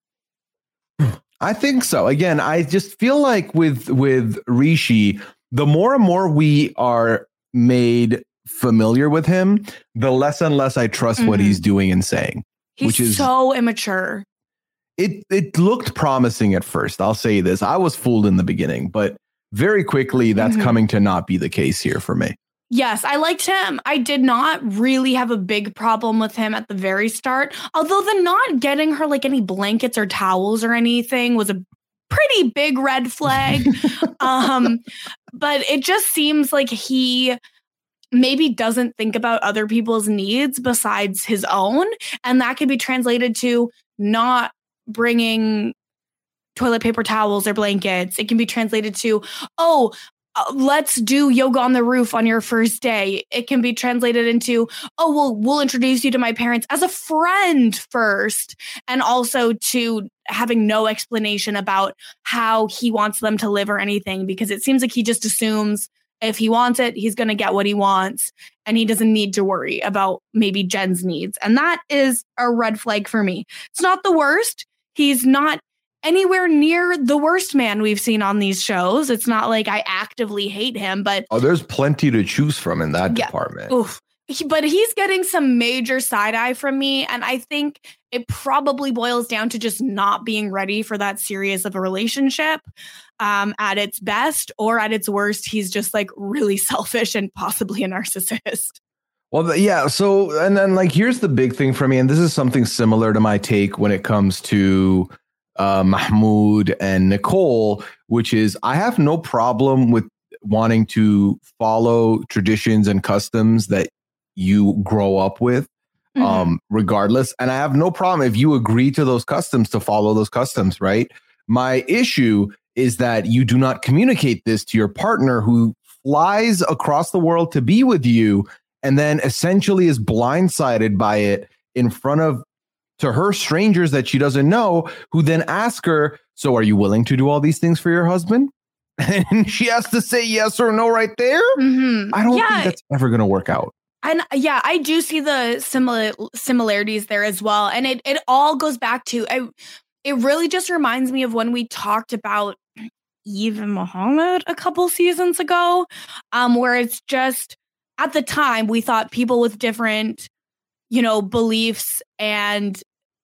I think so. Again, I just feel like with with Rishi, the more and more we are made familiar with him, the less and less I trust mm-hmm. what he's doing and saying. He's which is so immature. It it looked promising at first. I'll say this. I was fooled in the beginning, but very quickly that's mm-hmm. coming to not be the case here for me. Yes, I liked him. I did not really have a big problem with him at the very start. Although the not getting her like any blankets or towels or anything was a pretty big red flag. um, but it just seems like he maybe doesn't think about other people's needs besides his own. And that could be translated to not bringing toilet paper towels or blankets. It can be translated to, oh, uh, let's do yoga on the roof on your first day. It can be translated into, oh, well, we'll introduce you to my parents as a friend first. And also to having no explanation about how he wants them to live or anything, because it seems like he just assumes if he wants it, he's going to get what he wants. And he doesn't need to worry about maybe Jen's needs. And that is a red flag for me. It's not the worst. He's not anywhere near the worst man we've seen on these shows. It's not like I actively hate him, but oh, there's plenty to choose from in that yeah, department. Oof. He, but he's getting some major side eye from me. And I think it probably boils down to just not being ready for that serious of a relationship um, at its best, or at its worst, he's just like really selfish and possibly a narcissist. Well, yeah. So, and then like, here's the big thing for me. And this is something similar to my take when it comes to uh, Mahmoud and Nicole, which is I have no problem with wanting to follow traditions and customs that you grow up with, mm-hmm. um, regardless. And I have no problem if you agree to those customs to follow those customs, right? My issue is that you do not communicate this to your partner who flies across the world to be with you and then essentially is blindsided by it in front of, to her, strangers that she doesn't know, who then ask her, so are you willing to do all these things for your husband? And she has to say yes or no right there. Mm-hmm. I don't yeah. think that's ever going to work out. And yeah, I do see the similar similarities there as well. And it, it all goes back to, I, it really just reminds me of when we talked about Eve and Muhammad a couple seasons ago, um, where it's just, at the time, we thought people with different, you know, beliefs and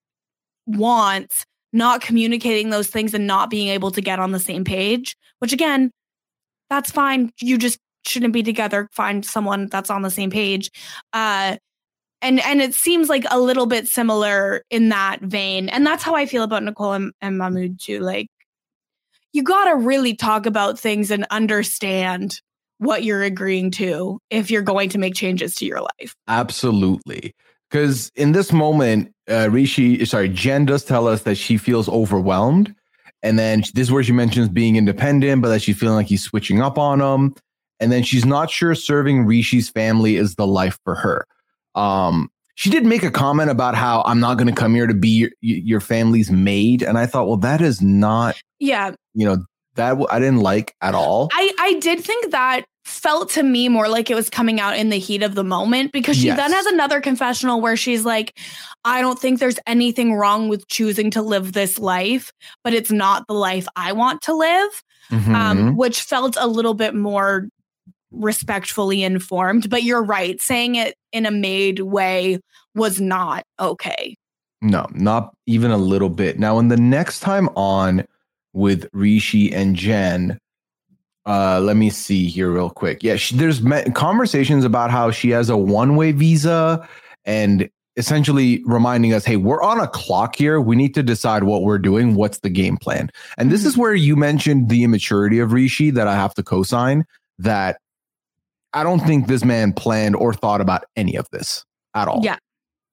wants not communicating those things and not being able to get on the same page, which again, that's fine. You just shouldn't be together. Find someone that's on the same page. Uh, and, and it seems like a little bit similar in that vein. And that's how I feel about Nicole and, and Mahmoud too. Like, you got to really talk about things and understand what you're agreeing to if you're going to make changes to your life. Absolutely. Because in this moment, uh, Rishi, sorry, Jen does tell us that she feels overwhelmed. And then this is where she mentions being independent, but that she's feeling like he's switching up on him. And then she's not sure serving Rishi's family is the life for her. Um, she did make a comment about how I'm not going to come here to be your, your family's maid. And I thought, well, that is not, yeah, you know, that I didn't like at all. I, I did think that felt to me more like it was coming out in the heat of the moment, because she yes. then has another confessional where she's like, I don't think there's anything wrong with choosing to live this life, but it's not the life I want to live, mm-hmm. um, which felt a little bit more respectfully informed. But you're right. Saying it in a maid way was not okay. No, not even a little bit. Now, in the next time on with Rishi and Jen, uh, let me see here real quick. Yeah, she, there's me- conversations about how she has a one-way visa and essentially reminding us, hey, we're on a clock here. We need to decide what we're doing. What's the game plan? And this is where you mentioned the immaturity of Rishi that I have to co-sign, that I don't think this man planned or thought about any of this at all. Yeah.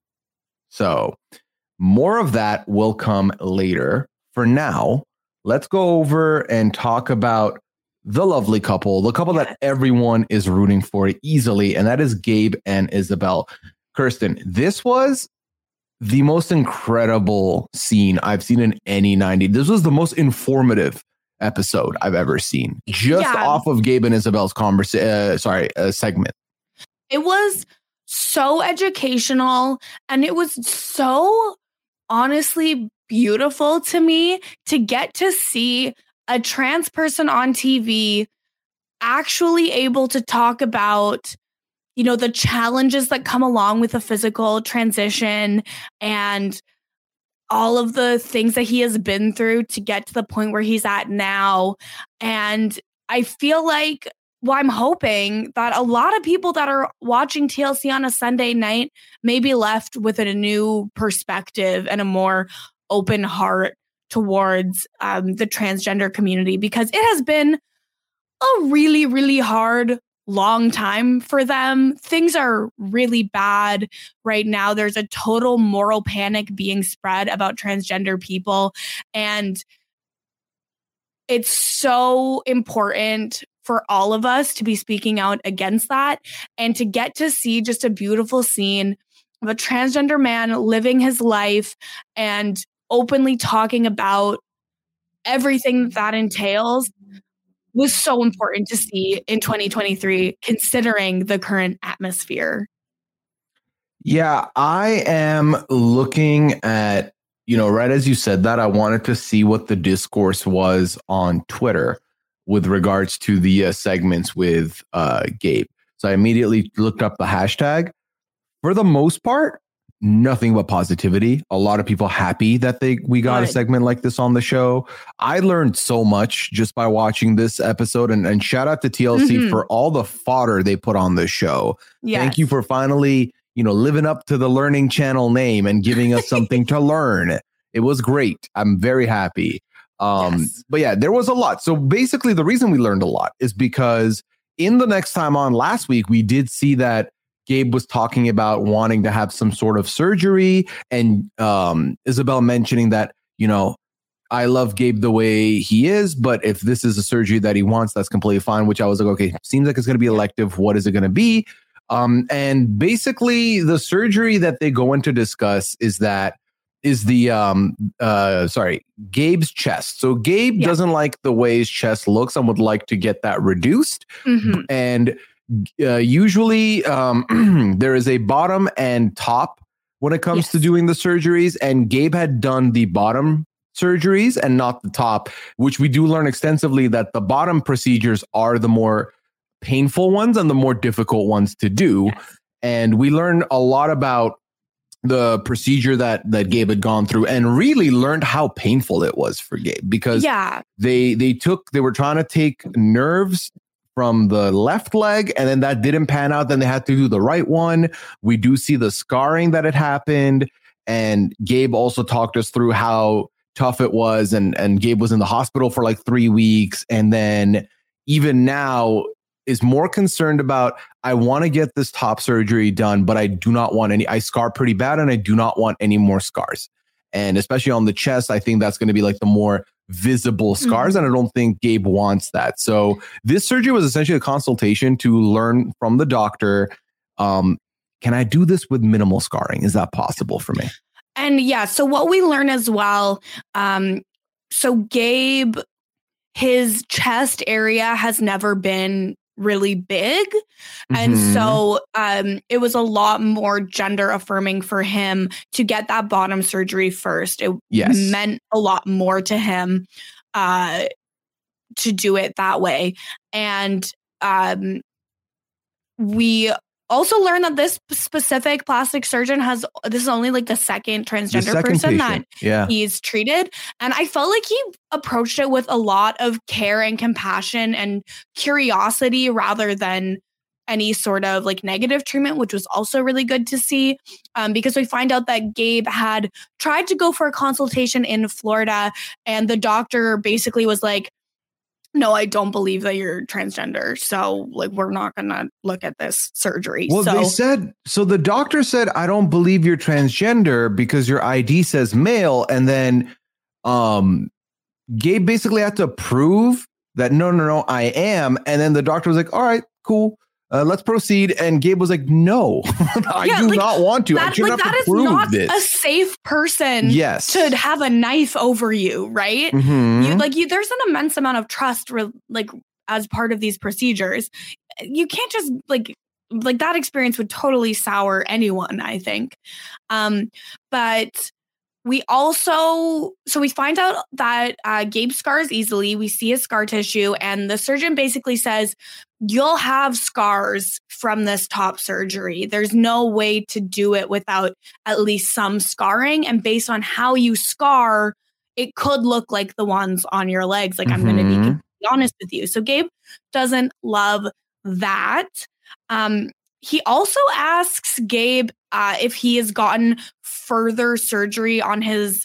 So more of that will come later. For now, let's go over and talk about the lovely couple, the couple yes. that everyone is rooting for easily, and that is Gabe and Isabel. Kirsten, this was the most incredible scene I've seen in any ninety. This was the most informative episode I've ever seen, just yeah. off of Gabe and Isabel's conversation. Uh, sorry, uh, segment. It was so educational, and it was so honestly beautiful to me to get to see a trans person on T V actually able to talk about, you know, the challenges that come along with a physical transition and all of the things that he has been through to get to the point where he's at now. And I feel like, well, I'm hoping that a lot of people that are watching T L C on a Sunday night may be left with a new perspective and a more open heart towards um, the transgender community, because it has been a really, really hard, long time for them. Things are really bad right now. There's a total moral panic being spread about transgender people. And it's so important for all of us to be speaking out against that and to get to see just a beautiful scene of a transgender man living his life and openly talking about everything that, that entails was so important to see in twenty twenty-three, considering the current atmosphere. Yeah, I am looking at, you know, right as you said that, I wanted to see what the discourse was on Twitter with regards to the uh, segments with uh, Gabe. So I immediately looked up the hashtag. For the most part, nothing but positivity. A lot of people happy that they we got Good. a segment like this on the show. I learned so much just by watching this episode, and, and shout out to T L C mm-hmm. for all the fodder they put on this show. Yes. Thank you for finally, you know, living up to the Learning Channel name and giving us something to learn. It was great. I'm very happy. Um, yes. But yeah, there was a lot. So basically the reason we learned a lot is because in the Next Time On last week, we did see that Gabe was talking about wanting to have some sort of surgery, and um, Isabel mentioning that, you know, I love Gabe the way he is, but if this is a surgery that he wants, that's completely fine, which I was like, okay, seems like it's going to be elective. What is it going to be? Um, and basically the surgery that they go in to discuss is that is the, um, uh, sorry, Gabe's chest. So Gabe yeah. doesn't like the way his chest looks and would like to get that reduced. Mm-hmm. And Uh, usually um, there is a bottom and top when it comes yes. to doing the surgeries, and Gabe had done the bottom surgeries and not the top, which we do learn extensively that the bottom procedures are the more painful ones and the more difficult ones to do. Yes. And we learned a lot about the procedure that that Gabe had gone through, and really learned how painful it was for Gabe, because yeah. they they took they were trying to take nerves from the left leg, and then that didn't pan out. Then they had to do the right one. We do see the scarring that had happened, and Gabe also talked us through how tough it was, and and Gabe was in the hospital for like three weeks, and then even now is more concerned about, I want to get this top surgery done, but I do not want any, I scar pretty bad, and I do not want any more scars. And especially on the chest, I think that's going to be like the more visible scars. Mm-hmm. And I don't think Gabe wants that. So this surgery was essentially a consultation to learn from the doctor. Um, can I do this with minimal scarring? Is that possible for me? And yeah, so what we learn as well, um, so Gabe, his chest area has never been really big. Mm-hmm. And so um, it was a lot more gender affirming for him to get that bottom surgery first. It yes. meant a lot more to him uh, to do it that way. And um, we also learned that this specific plastic surgeon has, this is only like the second transgender the second person patient. that yeah. he's treated. And I felt like he approached it with a lot of care and compassion and curiosity rather than any sort of like negative treatment, which was also really good to see. Um, because we find out that Gabe had tried to go for a consultation in Florida, and the doctor basically was like, no, I don't believe that you're transgender. So like, we're not going to look at this surgery. Well, so, they said, so the doctor said, I don't believe you're transgender because your I D says male. And then um, Gabe basically had to prove that, no, no, no, I am. And then the doctor was like, all right, cool. Uh, let's proceed. And Gabe was like, no, I yeah, do like, not want to. That, I shouldn't like, have that to prove is not this. a safe person yes. to have a knife over you, right? Mm-hmm. You like you. There's an immense amount of trust, re- like as part of these procedures. You can't just like like that experience would totally sour anyone, I think. Um, but we also, so we find out that uh, Gabe scars easily. We see his scar tissue, and the surgeon basically says, you'll have scars from this top surgery. There's no way to do it without at least some scarring. And based on how you scar, it could look like the ones on your legs. Like, mm-hmm. I'm going to be completely honest with you. So Gabe doesn't love that. Um, he also asks Gabe uh, if he has gotten further surgery on his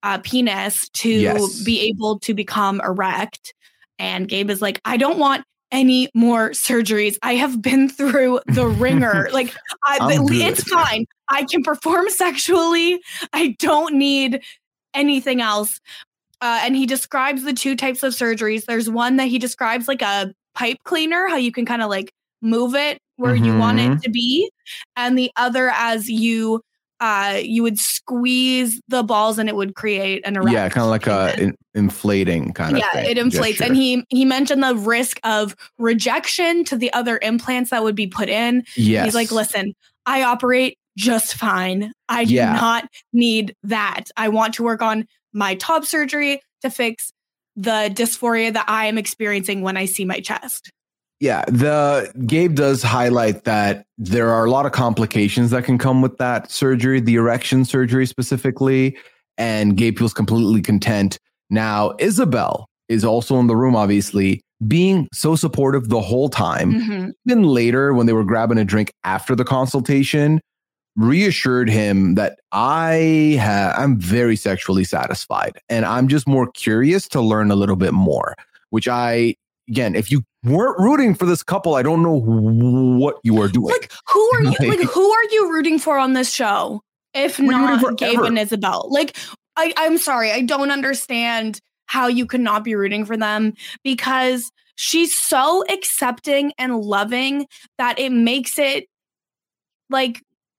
uh, penis to Yes. be able to become erect. And Gabe is like, I don't want any more surgeries. I have been through the ringer. Like, I, I'm the, it's good. fine. I can perform sexually. I don't need anything else. Uh, and he describes the two types of surgeries. There's one that he describes like a pipe cleaner, how you can kind of like move it where you want it Mhm. to be. And the other as you uh, you would squeeze the balls and it would create an erect. Yeah, kind of like a penis. in, inflating kind of Yeah, thing. it inflates. gesture. And he he mentioned the risk of rejection to the other implants that would be put in. Yes. He's like, listen, I operate just fine. I Yeah. do not need that. I want to work on my top surgery to fix the dysphoria that I am experiencing when I see my chest. Yeah, the Gabe does highlight that there are a lot of complications that can come with that surgery, the erection surgery specifically, and Gabe feels completely content. Now, Isabel is also in the room, obviously, being so supportive the whole time. Mhm. Even later, when they were grabbing a drink after the consultation, reassured him that I ha- I'm very sexually satisfied, and I'm just more curious to learn a little bit more, which I, again, if you weren't rooting for this couple, I don't know what you are doing. Like, who are you? Like- Like, who are you rooting for on this show? If We're rooting for not Gabe ever. and Isabel, like, I, I'm sorry, I don't understand how you could not be rooting for them, because she's so accepting and loving that it makes it like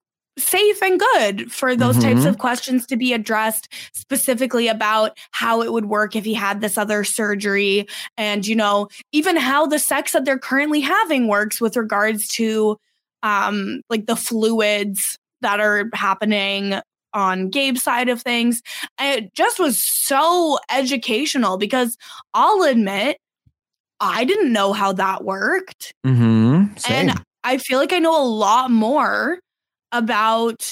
safe and good for those types Mhm. of questions to be addressed, specifically about how it would work if he had this other surgery, and, you know, even how the sex that they're currently having works with regards to um like the fluids that are happening on Gabe's side of things. And it just was so educational, because I'll admit I didn't know how that worked. Mm-hmm. Same. And I feel like I know a lot more about,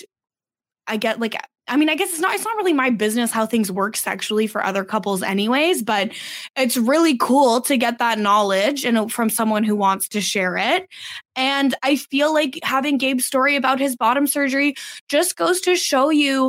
I get like, I mean, I guess it's not, it's not really my business how things work sexually for other couples anyways, but it's really cool to get that knowledge and from someone who wants to share it. And I feel like having Gabe's story about his bottom surgery just goes to show you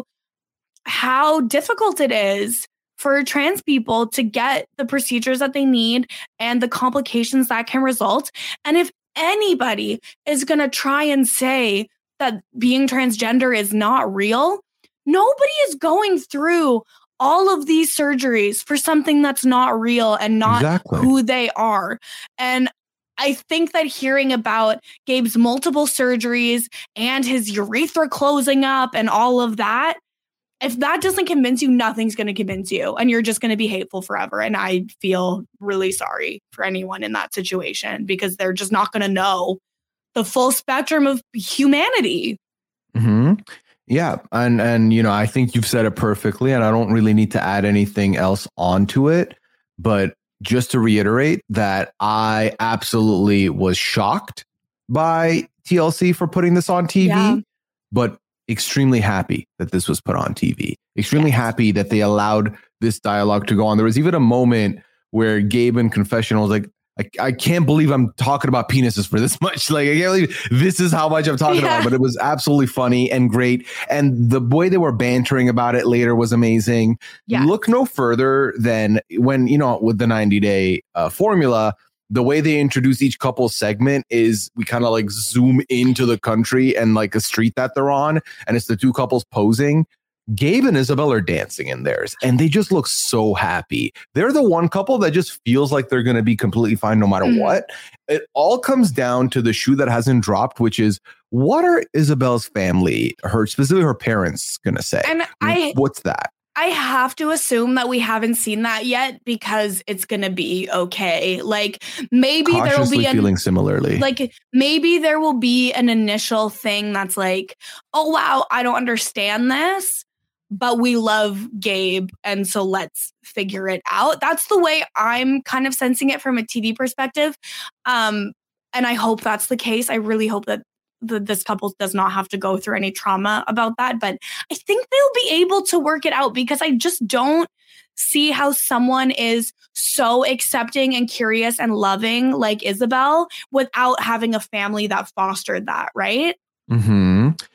how difficult it is for trans people to get the procedures that they need and the complications that can result. And if anybody is going to try and say that being transgender is not real, nobody is going through all of these surgeries for something that's not real and not Exactly. who they are. And I think that hearing about Gabe's multiple surgeries and his urethra closing up and all of that, if that doesn't convince you, nothing's going to convince you, and you're just going to be hateful forever. And I feel really sorry for anyone in that situation, because they're just not going to know the full spectrum of humanity. Mm-hmm. Yeah. And, and, you know, I think you've said it perfectly, and I don't really need to add anything else onto it. But just to reiterate that I absolutely was shocked by T L C for putting this on T V, Yeah. but extremely happy that this was put on T V. Extremely happy that they allowed this dialogue to go on. There was even a moment where Gabe in confessional was like, I, I can't believe I'm talking about penises for this much. Like, I can't believe this is how much I'm talking Yeah. about. But it was absolutely funny and great. And the way they were bantering about it later was amazing. Yeah. Look no further than when, you know, with the ninety day uh, formula, the way they introduce each couple segment is we kind of like zoom into the country and like a street that they're on. And it's the two couples posing. Gabe and Isabel are dancing in theirs, and they just look so happy. They're the one couple that just feels like they're going to be completely fine no matter Mhm. what. It all comes down to the shoe that hasn't dropped, which is what are Isabel's family, her specifically her parents, going to say? And I What's that? I have to assume that we haven't seen that yet, because it's going to be okay. Like, maybe there will Cautiously be an, feeling similarly. like, maybe there will be an initial thing that's like, oh, wow, I don't understand this, but we love Gabe, and so let's figure it out. That's the way I'm kind of sensing it from a T V perspective. Um, and I hope that's the case. I really hope that the, this couple does not have to go through any trauma about that. But I think they'll be able to work it out, because I just don't see how someone is so accepting and curious and loving like Isabel without having a family that fostered that, right? Mm-hmm.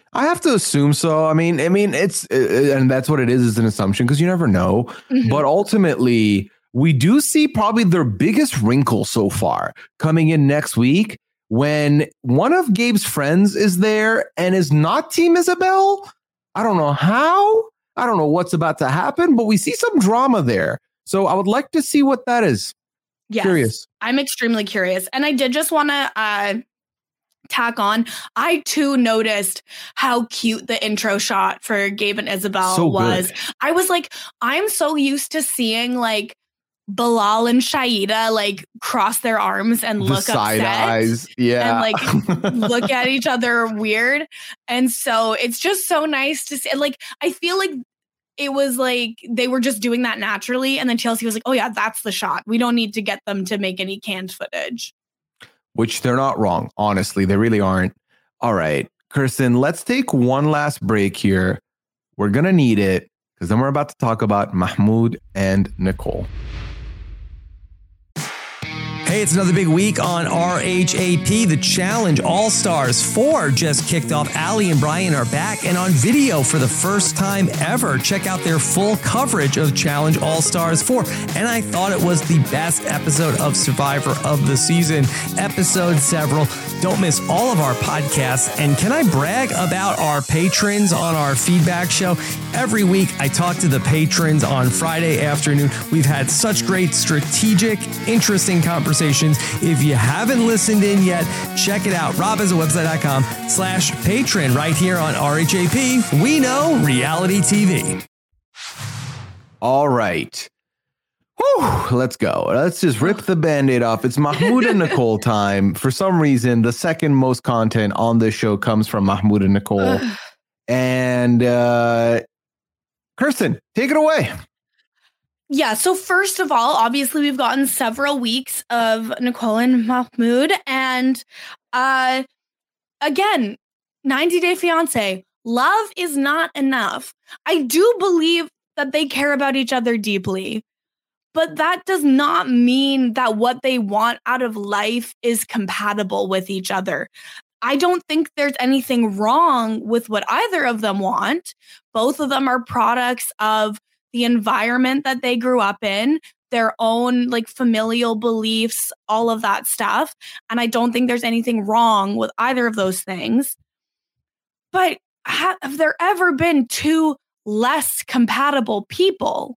I have to assume so. I mean, I mean, it's and that's what it is, is an assumption because you never know. Mm-hmm. But ultimately, we do see probably their biggest wrinkle so far coming in next week when one of Gabe's friends is there and is not Team Isabel. I don't know how. I don't know what's about to happen, but we see some drama there. So I would like to see what that is. Yes, curious. I'm extremely curious. And I did just want to uh, tack on. I too noticed how cute the intro shot for Gabe and Isabel so was. Good. I was like, I'm so used to seeing like Bilal and Shaida like cross their arms and The look side upset eyes. Yeah. and like look at each other weird. And so it's just so nice to see. Like, I feel like it was like they were just doing that naturally. And then Chelsea was like, oh yeah, that's the shot. We don't need to get them to make any canned footage. Which they're not wrong. Honestly, they really aren't. All right, Kirsten, let's take one last break here. We're going to need it because then we're about to talk about Mahmoud and Nicole. Hey, it's another big week on R H A P. The Challenge All-Stars four just kicked off. Ali and Brian are back and on video for the first time ever. Check out their full coverage of Challenge All-Stars four. And I thought it was the best episode of Survivor of the season. Episode several. Don't miss all of our podcasts. And can I brag about our patrons on our feedback show? Every week, I talk to the patrons on Friday afternoon. We've had such great strategic, interesting conversations. If you haven't listened in yet, check it out. rob has a website dot com slash patron right here on R H A P. We know reality T V. All right. Whew, let's go. Let's just rip the Band-Aid off. It's Mahmoud and Nicole time. For some reason, the second most content on this show comes from Mahmoud and Nicole. and uh, Kirsten, take it away. Yeah, so first of all, obviously we've gotten several weeks of Nicole and Mahmoud. And uh, again, ninety day fiance, love is not enough. I do believe that they care about each other deeply, but that does not mean that what they want out of life is compatible with each other. I don't think there's anything wrong with what either of them want. Both of them are products of the environment that they grew up in, their own like familial beliefs, all of that stuff. And I don't think there's anything wrong with either of those things. But have, have there ever been two less compatible people?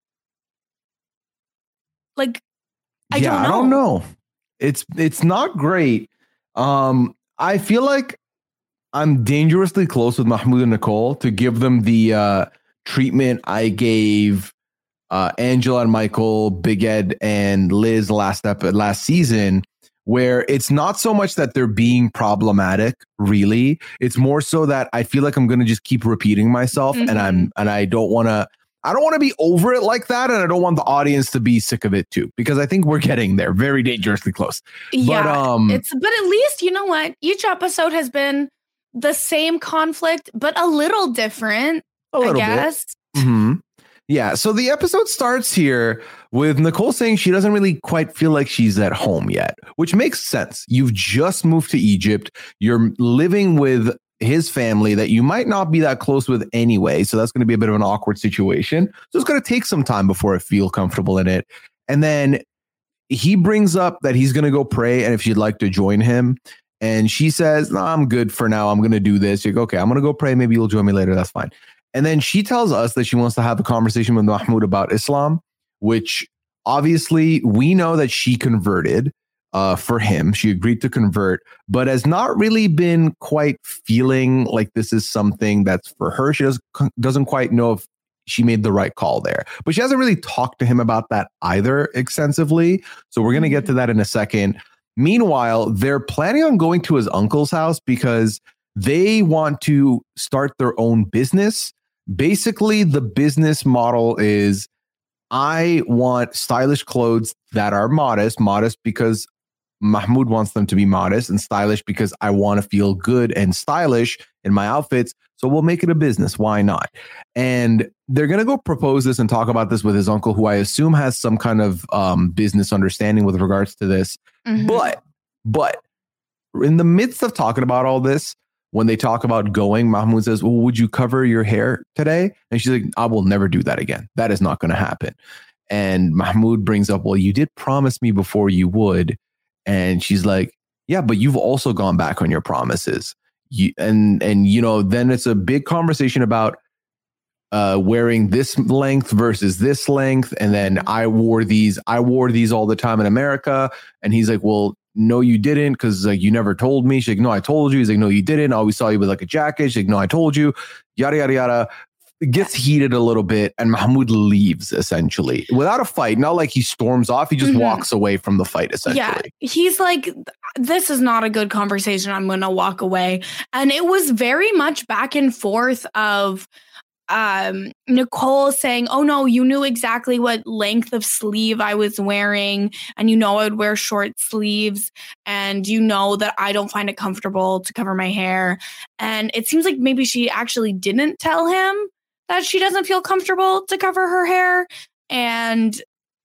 Like, I yeah, don't know. I don't know. It's it's not great. Um, I feel like I'm dangerously close with Mahmoud and Nicole to give them the uh, treatment I gave uh, Angela and Michael, Big Ed and Liz last ep- last season, where it's not so much that they're being problematic, really. It's more so that I feel like I'm going to just keep repeating myself, mm-hmm. and I'm and I don't want to. I don't want to be over it like that, and I don't want the audience to be sick of it too, because I think we're getting there, very dangerously close. Yeah, but, um, it's but at least you know what? Each episode has been the same conflict, but a little different. A little I guess. bit. Mm-hmm. Yeah. So the episode starts here with Nicole saying she doesn't really quite feel like she's at home yet, which makes sense. You've just moved to Egypt. You're living with his family that you might not be that close with anyway. So that's going to be a bit of an awkward situation. So it's going to take some time before I feel comfortable in it. And then he brings up that he's going to go pray and if she'd like to join him. And she says, no, I'm good for now. I'm going to do this. You go, okay, I'm going to go pray. Maybe you'll join me later. That's fine. And then she tells us that she wants to have a conversation with Mahmoud about Islam, which obviously we know that she converted uh, for him. She agreed to convert, but has not really been quite feeling like this is something that's for her. She doesn't, doesn't quite know if she made the right call there, but she hasn't really talked to him about that either extensively. So we're going to get to that in a second. Meanwhile, they're planning on going to his uncle's house because they want to start their own business. Basically, the business model is I want stylish clothes that are modest, modest because Mahmoud wants them to be modest, and stylish because I want to feel good and stylish in my outfits. So we'll make it a business. Why not? And they're going to go propose this and talk about this with his uncle, who I assume has some kind of um, business understanding with regards to this. Mm-hmm. But, but in the midst of talking about all this, when they talk about going, Mahmoud says, well, would you cover your hair today? And she's like, I will never do that again. That is not going to happen. And Mahmoud brings up, well, you did promise me before you would. And she's like, yeah, but you've also gone back on your promises. You, and, and, you know, then it's a big conversation about uh, wearing this length versus this length. And then I wore these, I wore these all the time in America. And he's like, well, no, you didn't, because like you never told me. She's like, no, I told you. He's like, no, you didn't. I always saw you with like a jacket. She's like, no, I told you. Yada, yada, yada. It gets heated a little bit, and Mahmoud leaves essentially without a fight. Not like he storms off. He just mm-hmm. walks away from the fight essentially. Yeah, he's like, this is not a good conversation. I'm going to walk away. And it was very much back and forth of um Nicole saying, oh no, you knew exactly what length of sleeve I was wearing, and you know I would wear short sleeves, and you know that I don't find it comfortable to cover my hair. And it seems like maybe she actually didn't tell him that she doesn't feel comfortable to cover her hair, and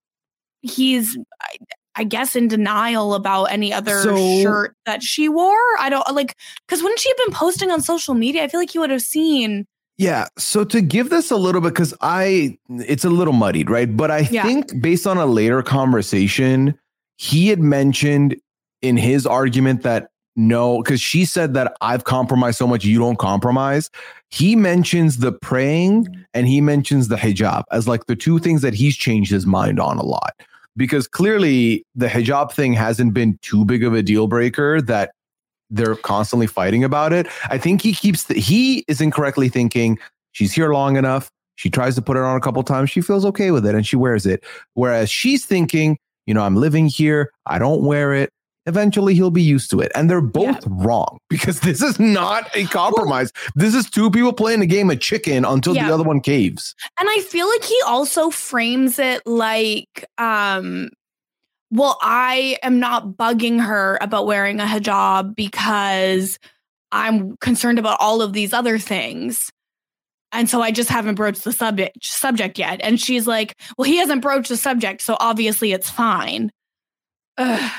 he's I, I guess in denial about any other so, shirt that she wore. I don't like, because wouldn't she have been posting on social media? I feel like you would have seen. Yeah. So to give this a little bit, because I, it's a little muddied, right? But I yeah. think based on a later conversation, he had mentioned in his argument that no, because she said that I've compromised so much, you don't compromise. He mentions the praying and he mentions the hijab as like the two things that he's changed his mind on a lot, because clearly the hijab thing hasn't been too big of a deal breaker that they're constantly fighting about it. I think he keeps the, he is incorrectly thinking she's here long enough. She tries to put it on a couple times. She feels okay with it and she wears it. Whereas she's thinking, you know, I'm living here. I don't wear it. Eventually he'll be used to it. And they're both yeah. wrong, because this is not a compromise. Well, this is two people playing a game of chicken until yeah. the other one caves. And I feel like he also frames it like, um, well, I am not bugging her about wearing a hijab because I'm concerned about all of these other things. And so I just haven't broached the subject subject yet. And she's like, well, he hasn't broached the subject, so obviously it's fine. Ugh.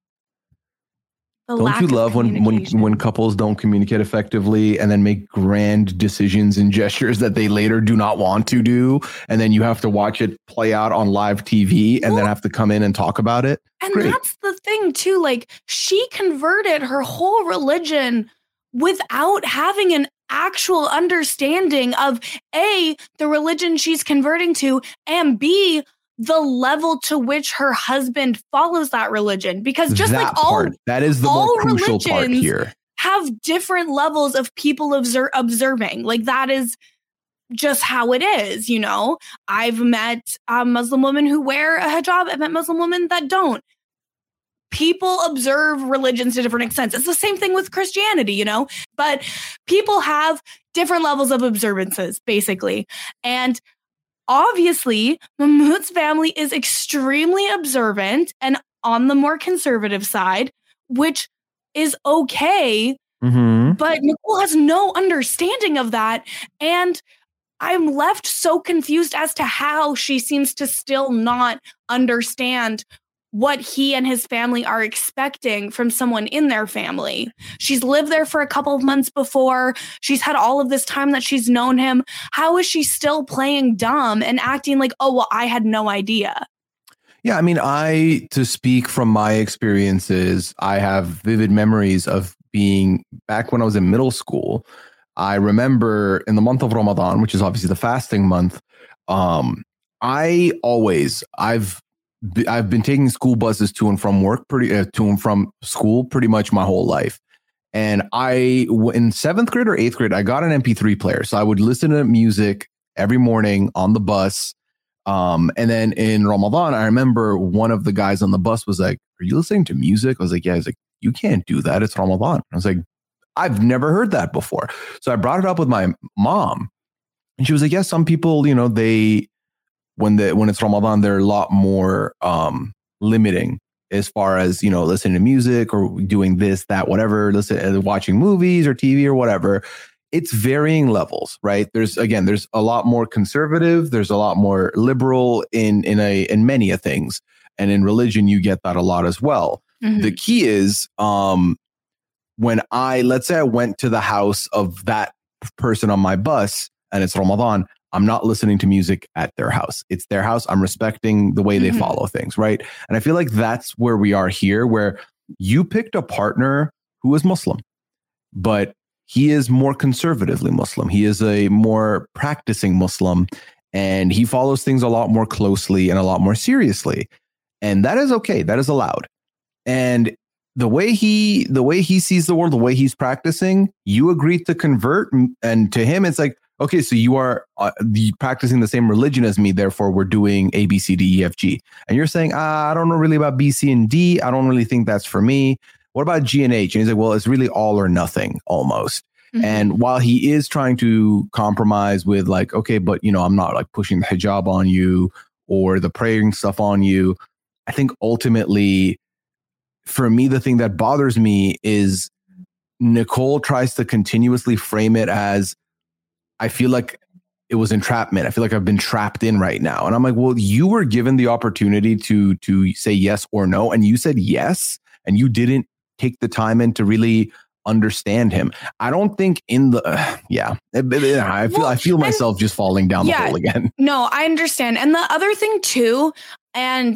Don't you love when, when when couples don't communicate effectively and then make grand decisions and gestures that they later do not want to do, and then you have to watch it play out on live T V and well, then have to come in and talk about it? And Great. That's the thing too. Like, she converted her whole religion without having an actual understanding of A, the religion she's converting to, and B, the level to which her husband follows that religion. Because just that like all, part, that is the more crucial part here, have different levels of people obser- observing. Like, that is just how it is. You know, I've met a Muslim women who wear a hijab. I've met Muslim women that don't. People observe religions to different extents. It's the same thing with Christianity, you know, but people have different levels of observances, basically. And obviously, Mahmoud's family is extremely observant and on the more conservative side, which is okay. Mm-hmm. But Nicole has no understanding of that. And I'm left so confused as to how she seems to still not understand what he and his family are expecting from someone in their family. She's lived there for a couple of months before. She's had all of this time that she's known him. How is she still playing dumb and acting like, oh, well, I had no idea? Yeah, I mean, I, to speak from my experiences, I have vivid memories of being back when I was in middle school. I remember in the month of Ramadan, which is obviously the fasting month, um, I always, I've I've been taking school buses to and from work, pretty uh, to and from school, pretty much my whole life. And I, in seventh grade or eighth grade, I got an M P three player, so I would listen to music every morning on the bus. Um, and then in Ramadan, I remember one of the guys on the bus was like, "Are you listening to music?" I was like, "Yeah." He's like, "You can't do that. It's Ramadan." I was like, "I've never heard that before." So I brought it up with my mom, and she was like, "Yeah, some people, you know, they." When the when it's Ramadan, they're a lot more um, limiting as far as, you know, listening to music or doing this, that, whatever, listen, watching movies or T V or whatever. It's varying levels, right? There's again, there's a lot more conservative. There's a lot more liberal in in a in many of things, and in religion, you get that a lot as well. Mm-hmm. The key is um, when I, let's say I went to the house of that person on my bus and it's Ramadan, I'm not listening to music at their house. It's their house. I'm respecting the way they mm-hmm. follow things, right? And I feel like that's where we are here, where you picked a partner who is Muslim, but he is more conservatively Muslim. He is a more practicing Muslim, and he follows things a lot more closely and a lot more seriously. And that is okay. That is allowed. And the way he, the way he sees the world, the way he's practicing, you agreed to convert. And to him, it's like, okay, so you are uh, the, practicing the same religion as me. Therefore, we're doing A, B, C, D, E, F, G. And you're saying, ah, I don't know really about B, C, and D. I don't really think that's for me. What about G and H? And he's like, well, it's really all or nothing almost. Mm-hmm. And while he is trying to compromise with like, okay, but, you know, I'm not like pushing the hijab on you or the praying stuff on you. I think ultimately, for me, the thing that bothers me is Nicole tries to continuously frame it as, I feel like it was entrapment. I feel like I've been trapped in right now. And I'm like, well, you were given the opportunity to to say yes or no. And you said yes. And you didn't take the time in to really understand him. I don't think in the, uh, yeah, I feel, well, I feel myself just falling down yeah, the hole again. No, I understand. And the other thing too, and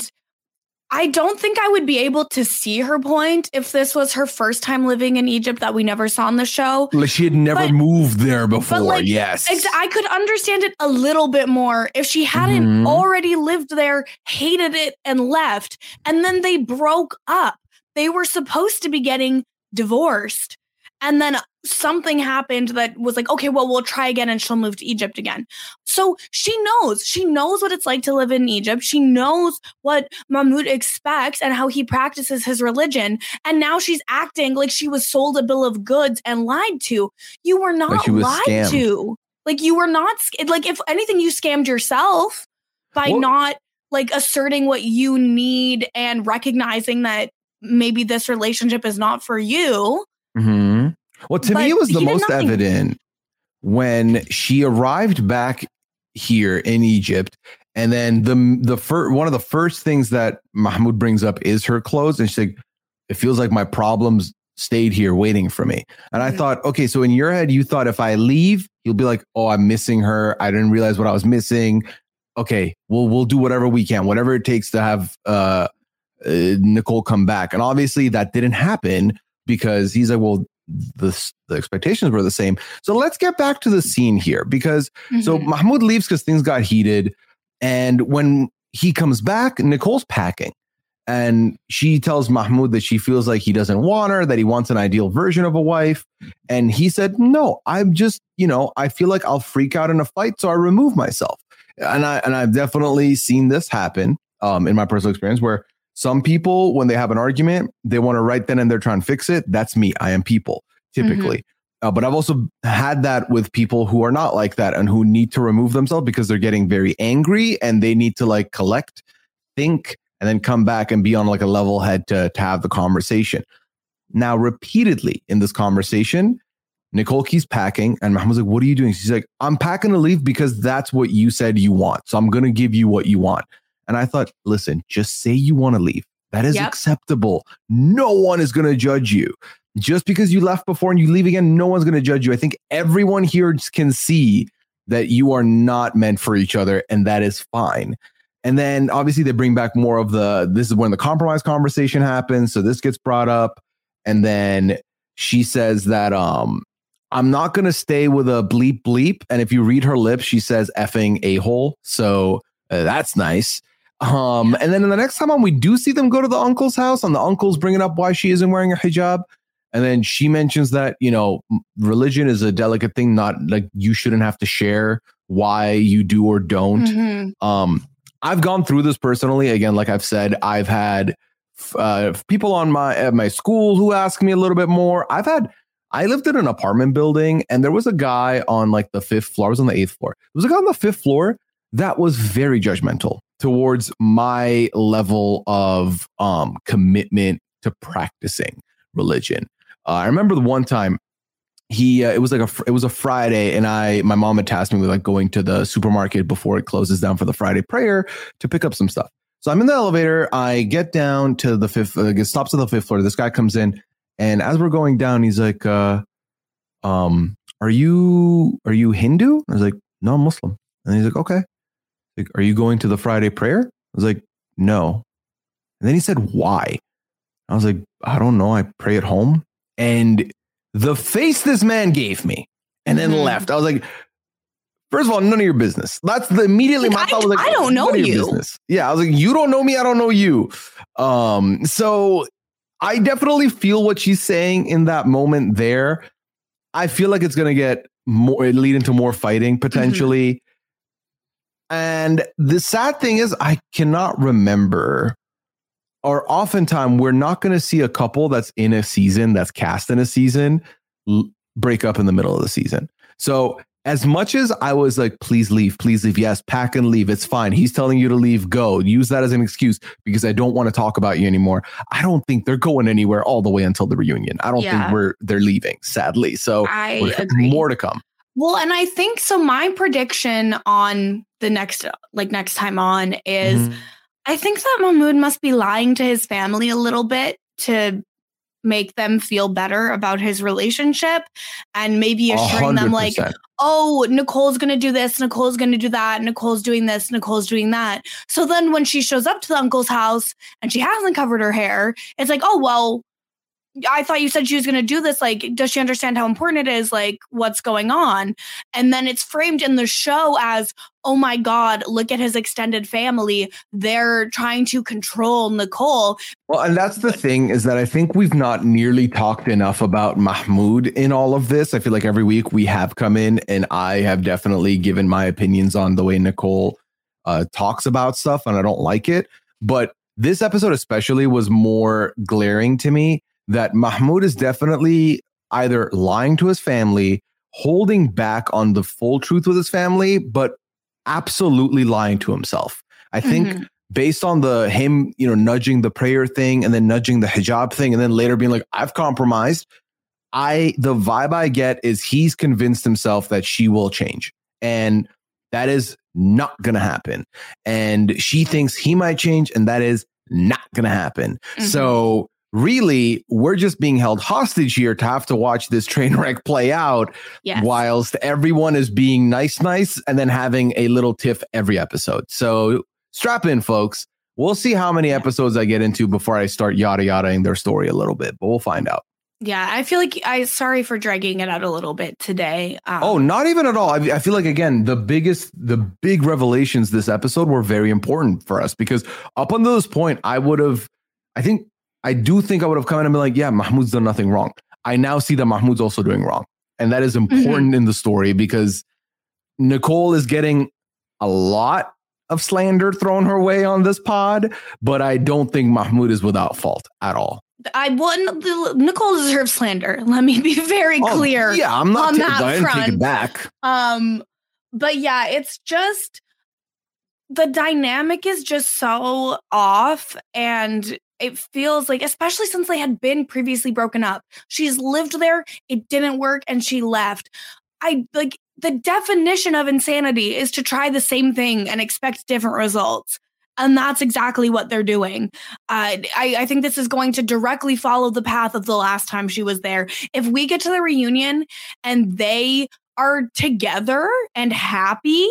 I don't think I would be able to see her point if this was her first time living in Egypt that we never saw on the show. Like she had never but, moved there before. Like, yes. Ex- I could understand it a little bit more if she hadn't mm-hmm. already lived there, hated it, and left. And then they broke up. They were supposed to be getting divorced. And then something happened that was like, okay, well, we'll try again and she'll move to Egypt again. So she knows, she knows what it's like to live in Egypt. She knows what Mahmoud expects and how he practices his religion. And now she's acting like she was sold a bill of goods and lied to. You were not like lied scammed. to. Like you were not, like if anything, you scammed yourself by what? not like asserting what you need and recognizing that maybe this relationship is not for you. Mm-hmm. Well, to but me, it was the most nothing. evident when she arrived back here in Egypt. And then the the fir- one of the first things that Mahmoud brings up is her clothes. And she's like, it feels like my problems stayed here waiting for me. And mm-hmm. I thought, okay, so in your head, you thought if I leave, you'll be like, oh, I'm missing her. I didn't realize what I was missing. Okay, we'll, we'll do whatever we can, whatever it takes to have uh, uh, Nicole come back. And obviously that didn't happen because he's like, well, the, the expectations were the same. So let's get back to the scene here because mm-hmm. so Mahmoud leaves because things got heated. And when he comes back, Nicole's packing. And she tells Mahmoud that she feels like he doesn't want her, that he wants an ideal version of a wife. And he said, no, I'm just, you know, I feel like I'll freak out in a fight. So I remove myself. And, I, and I've definitely seen this happen um, in my personal experience where some people, when they have an argument, they want to right then and there try and fix it. That's me. I am people, typically. Mm-hmm. Uh, but I've also had that with people who are not like that and who need to remove themselves because they're getting very angry and they need to like collect, think, and then come back and be on like a level head to, to have the conversation. Now, repeatedly in this conversation, Nicole keeps packing and Mahmoud's like, what are you doing? She's like, I'm packing to leave because that's what you said you want. So I'm going to give you what you want. And I thought, listen, just say you want to leave. That is yep. acceptable. No one is going to judge you. Just because you left before and you leave again, no one's going to judge you. I think everyone here can see that you are not meant for each other, and that is fine. And then obviously they bring back more of the, this is when the compromise conversation happens. So this gets brought up. And then she says that um, I'm not going to stay with a bleep bleep. And if you read her lips, she says effing a-hole. So uh, that's nice. Um, and then in the next time on, we do see them go to the uncle's house and the uncle's bringing up why she isn't wearing a hijab. And then she mentions that, you know, religion is a delicate thing, not like you shouldn't have to share why you do or don't. Mm-hmm. Um, I've gone through this personally. Again, like I've said, I've had uh, people on my at my school who ask me a little bit more. I've had I lived in an apartment building and there was a guy on like the fifth floor. I was on the eighth floor. There was a guy on the fifth floor that was very judgmental towards my level of um, commitment to practicing religion. Uh, I remember the one time he, uh, it was like a, it was a Friday and I, my mom had tasked me with like going to the supermarket before it closes down for the Friday prayer to pick up some stuff. So I'm in the elevator. I get down to the fifth, uh, it stops at the fifth floor. This guy comes in And as we're going down, he's like, uh, um, are you are you Hindu? I was like, no, I'm Muslim. And he's like, okay. Like, are you going to the Friday prayer? I was like, no. And then he said, why? I was like, I don't know. I pray at home. And the face this man gave me and then mm-hmm. left. I was like, first of all, none of your business. That's the immediately like, my thought was like, I don't know you. Business. Yeah, I was like, you don't know me. I don't know you. Um, so I definitely feel what she's saying in that moment there. I feel like it's going to get more, lead into more fighting potentially. Mm-hmm. And the sad thing is I cannot remember, or oftentimes we're not going to see a couple that's in a season, that's cast in a season, l- break up in the middle of the season. So as much as I was like, please leave, please leave. Yes, pack and leave. It's fine. He's telling you to leave. Go. Use that as an excuse because I don't want to talk about you anymore. I don't think they're going anywhere all the way until the reunion. I don't yeah. think we're they're leaving, sadly. So I agree. More to come. Well, and I think so. My prediction on the next, like next time on is mm-hmm. I think that Mahmoud must be lying to his family a little bit to make them feel better about his relationship and maybe assuring them like, oh, Nicole's going to do this, Nicole's going to do that, Nicole's doing this, Nicole's doing that. So then when she shows up to the uncle's house and she hasn't covered her hair, it's like, oh, well, I thought you said she was going to do this. Like, does she understand how important it is? Like, what's going on? And then it's framed in the show as, oh my God, look at his extended family. They're trying to control Nicole. Well, and that's the thing is that I think we've not nearly talked enough about Mahmoud in all of this. I feel like every week we have come in and I have definitely given my opinions on the way Nicole uh, talks about stuff, and I don't like it. But this episode especially was more glaring to me that Mahmoud is definitely either lying to his family, holding back on the full truth with his family, but absolutely lying to himself. I think mm-hmm. based on the him, you know, nudging the prayer thing and then nudging the hijab thing and then later being like, I've compromised. I the vibe I get is he's convinced himself that she will change. And that is not going to happen. And she thinks he might change, and that is not going to happen. Mm-hmm. So really, we're just being held hostage here to have to watch this train wreck play out yes. whilst everyone is being nice, nice, and then having a little tiff every episode. So strap in, folks. We'll see how many episodes I get into before I start yada yadaing their story a little bit, but we'll find out. Yeah, I feel like I sorry for dragging it out a little bit today. Um, oh, not even at all. I, I feel like, again, the biggest, the big revelations this episode were very important for us because up until this point, I would have, I think, I do think I would have come in and been like, yeah, Mahmoud's done nothing wrong. I now see that Mahmoud's also doing wrong. And that is important mm-hmm. in the story because Nicole is getting a lot of slander thrown her way on this pod, but I don't think Mahmoud is without fault at all. I wouldn't. Nicole deserves slander. Let me be very clear. Oh, yeah, I'm not on t- that I didn't front. take it back. Um, but yeah, it's just the dynamic is just so off, and it feels like, especially since they had been previously broken up, she's lived there, it didn't work, and she left. I like the definition of insanity is to try the same thing and expect different results. And that's exactly what they're doing. Uh, I, I think this is going to directly follow the path of the last time she was there. If we get to the reunion and they are together and happy,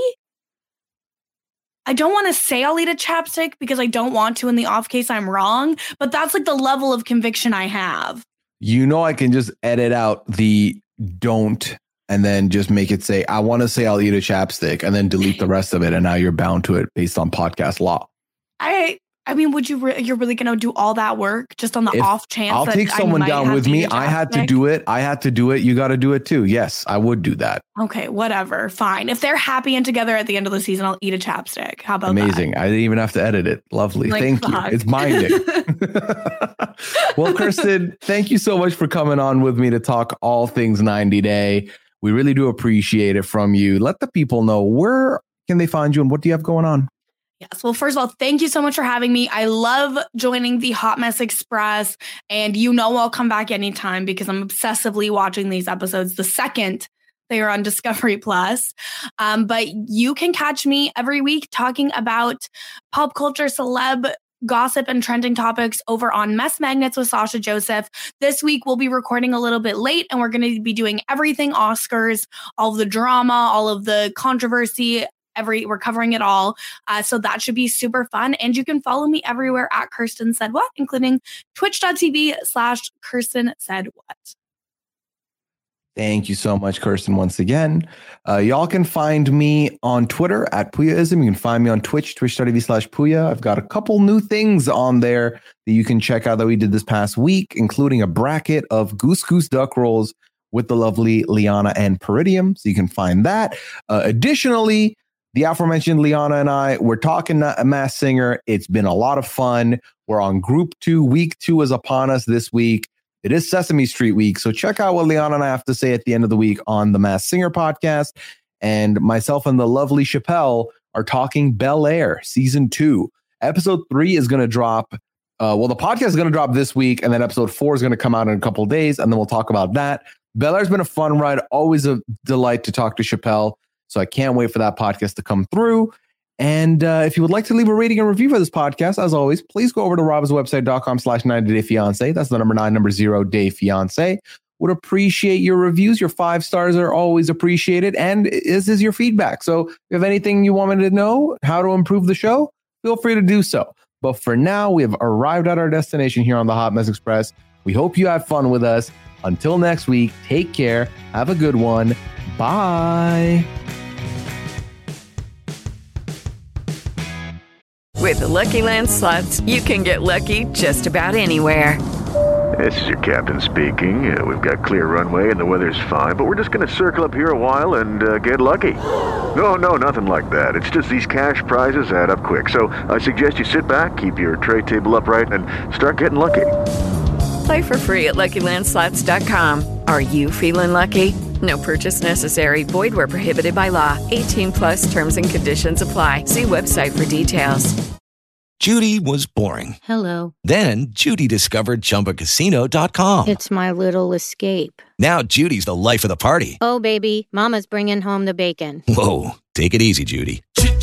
I don't want to say I'll eat a chapstick because I don't want to in the off case I'm wrong, but that's like the level of conviction I have. You know, I can just edit out the don't and then just make it say, I want to say I'll eat a chapstick and then delete the rest of it. And now you're bound to it based on podcast law. I I mean, would you re- you're really going to do all that work just on the if off chance? I'll that take someone down with me. I had to do it. I had to do it. You got to do it too. Yes, I would do that. Okay, whatever. Fine. If they're happy and together at the end of the season, I'll eat a chapstick. How about Amazing. that? I didn't even have to edit it. Lovely. Like, thank fuck. you. It's binding. Well, Kirsten, thank you so much for coming on with me to talk all things ninety Day. We really do appreciate it from you. Let the people know, where can they find you and what do you have going on? Yes. Well, first of all, thank you so much for having me. I love joining the Hot Mess Express, and you know I'll come back anytime because I'm obsessively watching these episodes the second they are on Discovery Plus. Um, but you can catch me every week talking about pop culture, celeb gossip and trending topics over on Mess Magnets with Sasha Joseph. This week, we'll be recording a little bit late, and we're going to be doing everything Oscars, all of the drama, all of the controversy, every we're covering it all. Uh, so that should be super fun. And you can follow me everywhere at Kirsten Said What, including twitch.tv slash Kirsten Said What. Thank you so much, Kirsten, once again. Uh, y'all can find me on Twitter at Puyaism. You can find me on Twitch, twitch.tv slash Puya. I've got a couple new things on there that you can check out that we did this past week, including a bracket of Goose Goose Duck rolls with the lovely Liana and Peridium. So you can find that. Uh, additionally, the aforementioned Liana and I, we're talking a Masked Singer. It's been a lot of fun. We're on group two. Week two is upon us this week. It is Sesame Street week, so check out what Liana and I have to say at the end of the week on the Masked Singer podcast. And myself and the lovely Chappelle are talking Bel Air season two. Episode three is going to drop. Uh, well, the podcast is going to drop this week, and then episode four is going to come out in a couple of days, and then we'll talk about that. Bel Air's been a fun ride. Always a delight to talk to Chappelle, so I can't wait for that podcast to come through. And uh, if you would like to leave a rating and review for this podcast, as always, please go over to robswebsite.com slash 90 day fiance. That's the number nine, number zero, day fiance. Would appreciate your reviews. Your five stars are always appreciated. And this is your feedback. So if you have anything you want me to know, how to improve the show, feel free to do so. But for now, we have arrived at our destination here on the Hot Mess Express. We hope you have fun with us. Until next week, take care. Have a good one. Bye. With the Lucky Land Slots, you can get lucky just about anywhere. This is your captain speaking. Uh, we've got clear runway and the weather's fine, but we're just going to circle up here a while and uh, get lucky. No, no, nothing like that. It's just these cash prizes add up quick. So I suggest you sit back, keep your tray table upright, and start getting lucky. Play for free at Lucky Land Slots dot com. Are you feeling lucky? No purchase necessary. Void where prohibited by law. eighteen plus terms and conditions apply. See website for details. Judy was boring. Hello. Then Judy discovered Chumba Casino dot com. It's my little escape. Now Judy's the life of the party. Oh, baby, mama's bringing home the bacon. Whoa, take it easy, Judy.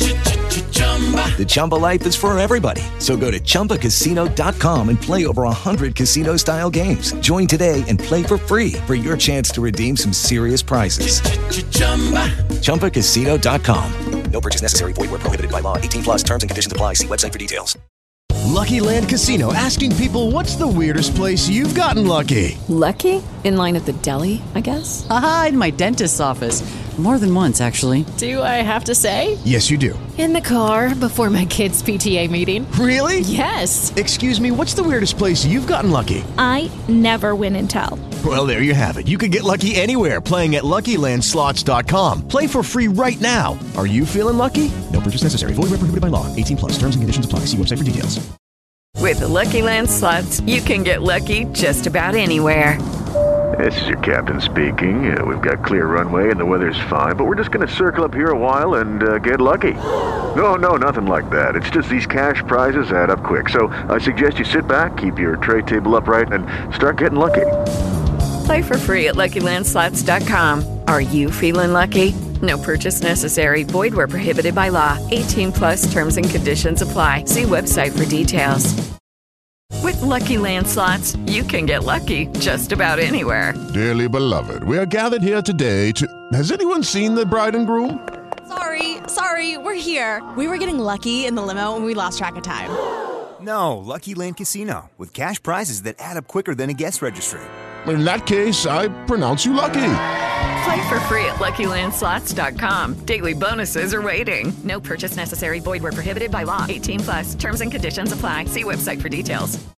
The Chumba life is for everybody. So go to chumba casino dot com and play over one hundred casino-style games. Join today and play for free for your chance to redeem some serious prizes. chumba casino dot com. No purchase necessary. Void where prohibited by law. eighteen plus terms and conditions apply. See website for details. Lucky Land Casino, asking people, what's the weirdest place you've gotten lucky? Lucky? In line at the deli, I guess? Aha, in my dentist's office. More than once, actually. Do I have to say? Yes, you do. In the car before my kids' P T A meeting. Really? Yes. Excuse me, what's the weirdest place you've gotten lucky? I never win and tell. Well, there you have it. You can get lucky anywhere, playing at Lucky Land Slots dot com. Play for free right now. Are you feeling lucky? No purchase necessary. Void where prohibited by law. eighteen plus. Terms and conditions apply. See website for details. With the Lucky Land Slots, you can get lucky just about anywhere. This is your captain speaking. Uh, we've got clear runway and the weather's fine, but we're just going to circle up here a while and uh, get lucky. No, no, nothing like that. It's just these cash prizes add up quick. So I suggest you sit back, keep your tray table upright, and start getting lucky. Play for free at Lucky Land Slots dot com. Are you feeling lucky? No purchase necessary. Void where prohibited by law. eighteen plus terms and conditions apply. See website for details. With Lucky Land Slots, you can get lucky just about anywhere. Dearly beloved, we are gathered here today to... Has anyone seen the bride and groom? Sorry, sorry, we're here. We were getting lucky in the limo and we lost track of time. No, Lucky Land Casino, with cash prizes that add up quicker than a guest registry. In that case, I pronounce you lucky. Play for free at Lucky Land Slots dot com. Daily bonuses are waiting. No purchase necessary. Void where prohibited by law. eighteen plus. Terms and conditions apply. See website for details.